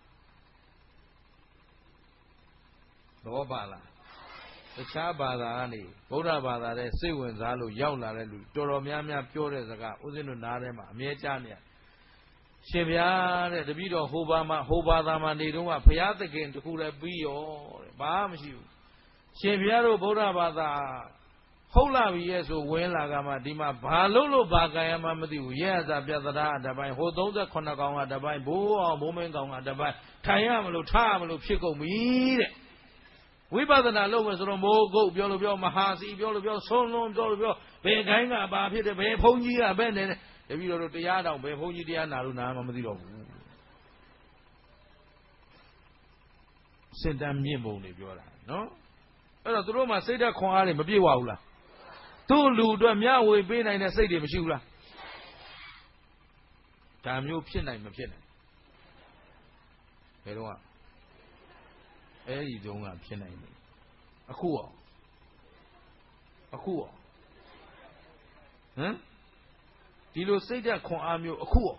Bobala. The Chabada Ali, Boda Bada, Sewin Zalo, Yaula, Doromiamia, Pure Zaga, Uzinu Narema, Miechania. Shevia, the video of Hobama, Hobadama, Niduma, Piat again to Kura Bio, Bamshu. Sheviaro Boda Bada, Hola, yes, or Wela Dima, Balolo Bagayama, yes, Abiada, Dabai, Hododa Konaganga, Dabai, Bo, Momenganga, Dabai, Tayamalo, Tamalo, Chico, me. We bother the lowest Romo, go, Biolobio, Mahasi, Biolobio, Solon, Biolobio, Beganga, Babi, the Bepongi, Abandon, the video of the Yada, Bepongi, Naruna, Mamadiro. Send them Yimbo, no? But the Roma said that Kwari, Mabiwala. Two Ludo, Miawe, Ben, and I say the Mishula. Time you pin, I'm a pin. Hello. Eh, you don't have pin. A cool. A cool. Huh? Did you say that Kwam you a cool?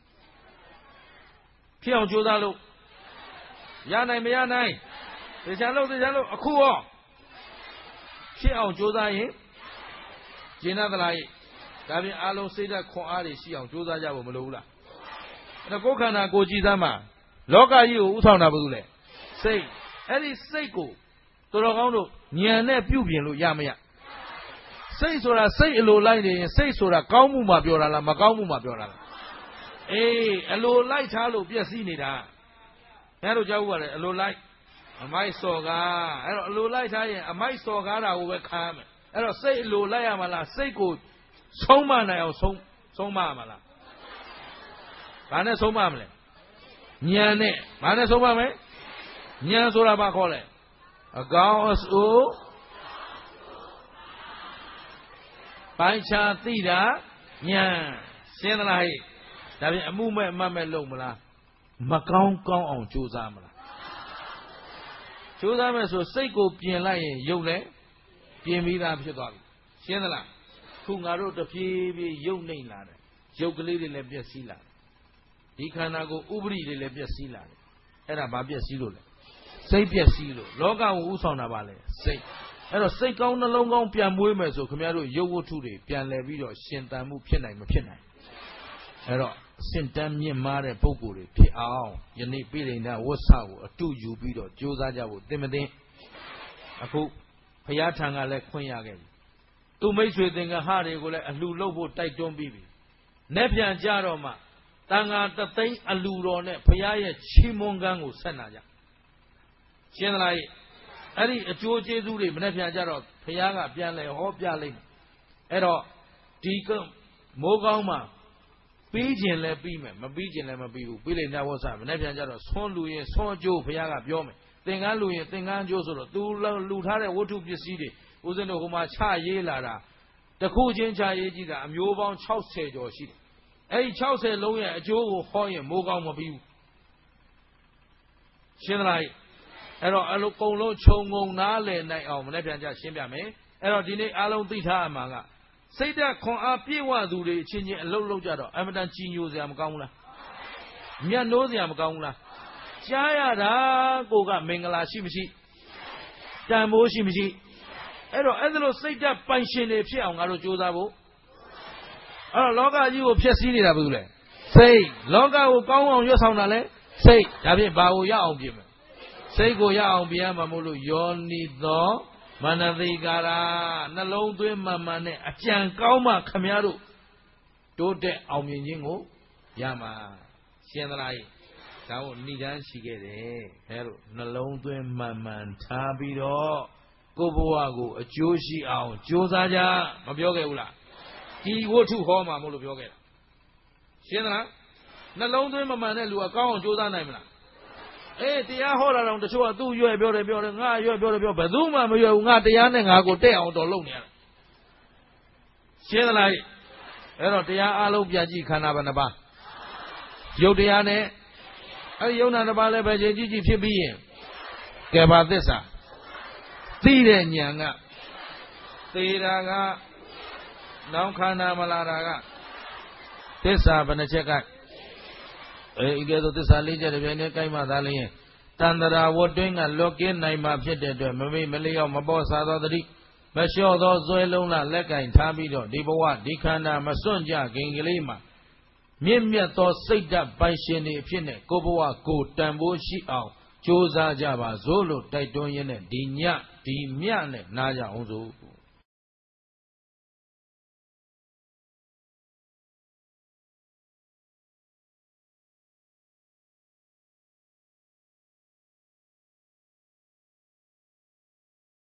Piao Jodalo. Yana Mianai. The Jalo, the Jalo, a cool. Piao Jodai. Jina the Lai. Davi Alo say that Kwari, she on Joda Malula. And a Gokana Gojizama. Loga you, Utanabule. Say. Any Seiko, Toragano, Niane Pubian, Yamia. Say so, I say a low line, say so, a Kaumuma Biora, Magaumuma Biora. Eh, a low light, hello, Biasinida. Hello, Jawa, a low light. A my soga, a low light, a my soga will come. And I'll say low liamala, Seiko, Somana or Som, Somamala. Bana Somamle. Niane, Bana Somame. Nya sura ba kho le agaung asu pai cha ti da nya sin la hai da pin amu met mat met lou mala ma kaung kaung aung josa mala josa me so siat ko pin lai yin yuk le pin bi da phit twa bi sin la khu nga ro tapie pi yuk nei la de yuk kale de le pyat si la di khana ko ubri de le pyat si la de aida ba pyat si lo le Say Piasilo, Loga Usana Valley, say. And a say down the long pian women, so Camaro, Yogo Tudi, Pian Levido, Sentamu Pianai Mapina. And Sentam Yamare Poguri, Piao, Yanni Billy, now what's how a two you beat or Josaja would dimity. A cook, Payatanga like Quayagam. Two mates within a hardy will let a Lulobo tight don't be. Nepian Jaroma, Tanga the thing a Lurone, Payaya Chimongango Senaja. Generally, any a George Zuri, Menefia Jarot, Piaga, Piale, or Piale, Edo, Deacon, Mogama, ပြီးကျင်လည်းပြီးမယ်မပြီးကျင်လည်းမပြီးဘူးပြီးလေနတ်ဝဆမနေ့ပြန်ကြတော့ဆွန်းလူရင်ဆွန်းအကျိုးဘုရားကပြောမယ်သင်္ကန်းလူရင်သင်္ကန်းအကျိုးဆိုတော့သူလူထားတဲ့ဝတ္ထုပစ္စည်းတွေဦးဇင်းတို့ဟိုမှာချရေးလာတာတခုချင်းချရေးကြည့်တာအမျိုးပေါင်း၆၀ကျော်ရှိတယ်အဲ့ဒီ၆၀လုံးရဲ့အကျိုးကိုဟောရင်မိုးကောင်းမပြီးဘူးရှင်းသလားအဲ့တော့အလုံးကုံလုံးခြုံငုံနားလည်နိုင်အောင်မနေ့ပြန်ကြရှင်းပြမယ်အဲ့တော့ဒီနေ့အားလုံးသိထားအမှန်ကစိတ်ဓာတ်ခွန်အားပြည့်ဝသူတွေအချင်းချင်းအလုံးလုံးကြတော့အမတန်ကြီးညိုစရာမကောင်းဘူးလားမြတ်နိုးစရာမကောင်းဘူးလားကြားရတာကိုကမင်္ဂလာရှိမရှိတန်ဖိုးရှိမရှိအဲ့တော့အဲ့ဒါလို့စိတ်ဓာတ်ပိုင်ရှင်တွေဖြစ်အောင်ငါတို့ကြိုးစားဖို့အဲ့တော့လောကကြီးကိုဖျက်ဆီးနေတာဘာလို့လဲစိတ်လောကကိုကောင်းအောင်ရွတ်ဆောင်တာလဲစိတ်ဒါဖြင့်ဘာကိုရအောင်ပြင်မလဲစိတ်ကိုရအောင်ပြင်ရမှာမို့လို့ယောနိသောမနတိကာရနှလုံးသွင်းမှန်မှန်နဲ့အကြံကောင်းမှခမည်းတော်တိုးတက်အောင်မြင်ခြင်းကိုရမှာရှင်းသလားဒါကိုဏိဒန်းရှိခဲ့တယ်အဲလိုနှလုံးသွင်းမှန်မှန်ထားပြီးတော့ကိုယ်ဘဝကိုအကျိုးရှိအောင်ကြိုးစားကြမပြောခဲ့ဘူးလားဒီဝတ္ထုဟောမှာမို့လို့ပြောခဲ့တာရှင်းသလားနှလုံးသွင်းမှန်မှန်တဲ့လူကကောင်းအောင်ကြိုးစားနိုင်မလားအေးတရားဟောတာတော့တချို့ကသူ့ရွယ်ပြောတယ်ပြောတယ်ငါရွယ်ပြောတယ်ပြောဘယ်သူမှမရွယ်ဘူးငါတရားနဲ့ငါကိုတက်အောင်တော်လုပ်နေရတယ်ရှင်းသလားအဲ့တော့တရားအလုံးပြန်ကြည့်ခန္ဓာဘယ်နှပါရုပ်တရားနဲ့အဲ့ဒီယုံနာတစ်ပါးလည်းပဲကြည်ကြည်ဖြစ်ပြီးရင်ကဲပါသစ္စာသိတဲ့ဉာဏ်ကသေတာကနောင်ခန္ဓာမလာတာကသစ္စာဘယ်နှချက်ကအဲဒီကဲသို့သစ္စာလေးချက်တစ်ပြိုင်တည်းကိုက်မှသာလျှင်တန္တရာဝတ်တွင်းကလွတ်ကင်းနိုင်မှာဖြစ်တဲ့အတွက်မမေ့မလျော့မပေါ်စားသောတတိမလျှော့သောဇွဲလုံးလားလက်ကင်ထားပြီးတော့ဒီဘဝဒီခန္ဓာမစွန့်ကြခင်ကလေးမှာမြင့်မြတ်သောစိတ်ဓာတ်ပိုင်ရှင်တွေအဖြစ်နဲ့ကိုယ်ဘဝကိုတန်ဖိုးရှိအောင်ကြိုးစားကြပါစို့လို့တိုက်တွန်းရင်းနဲ့ဒီညဒီမြနဲ့နားကြအောင်စို့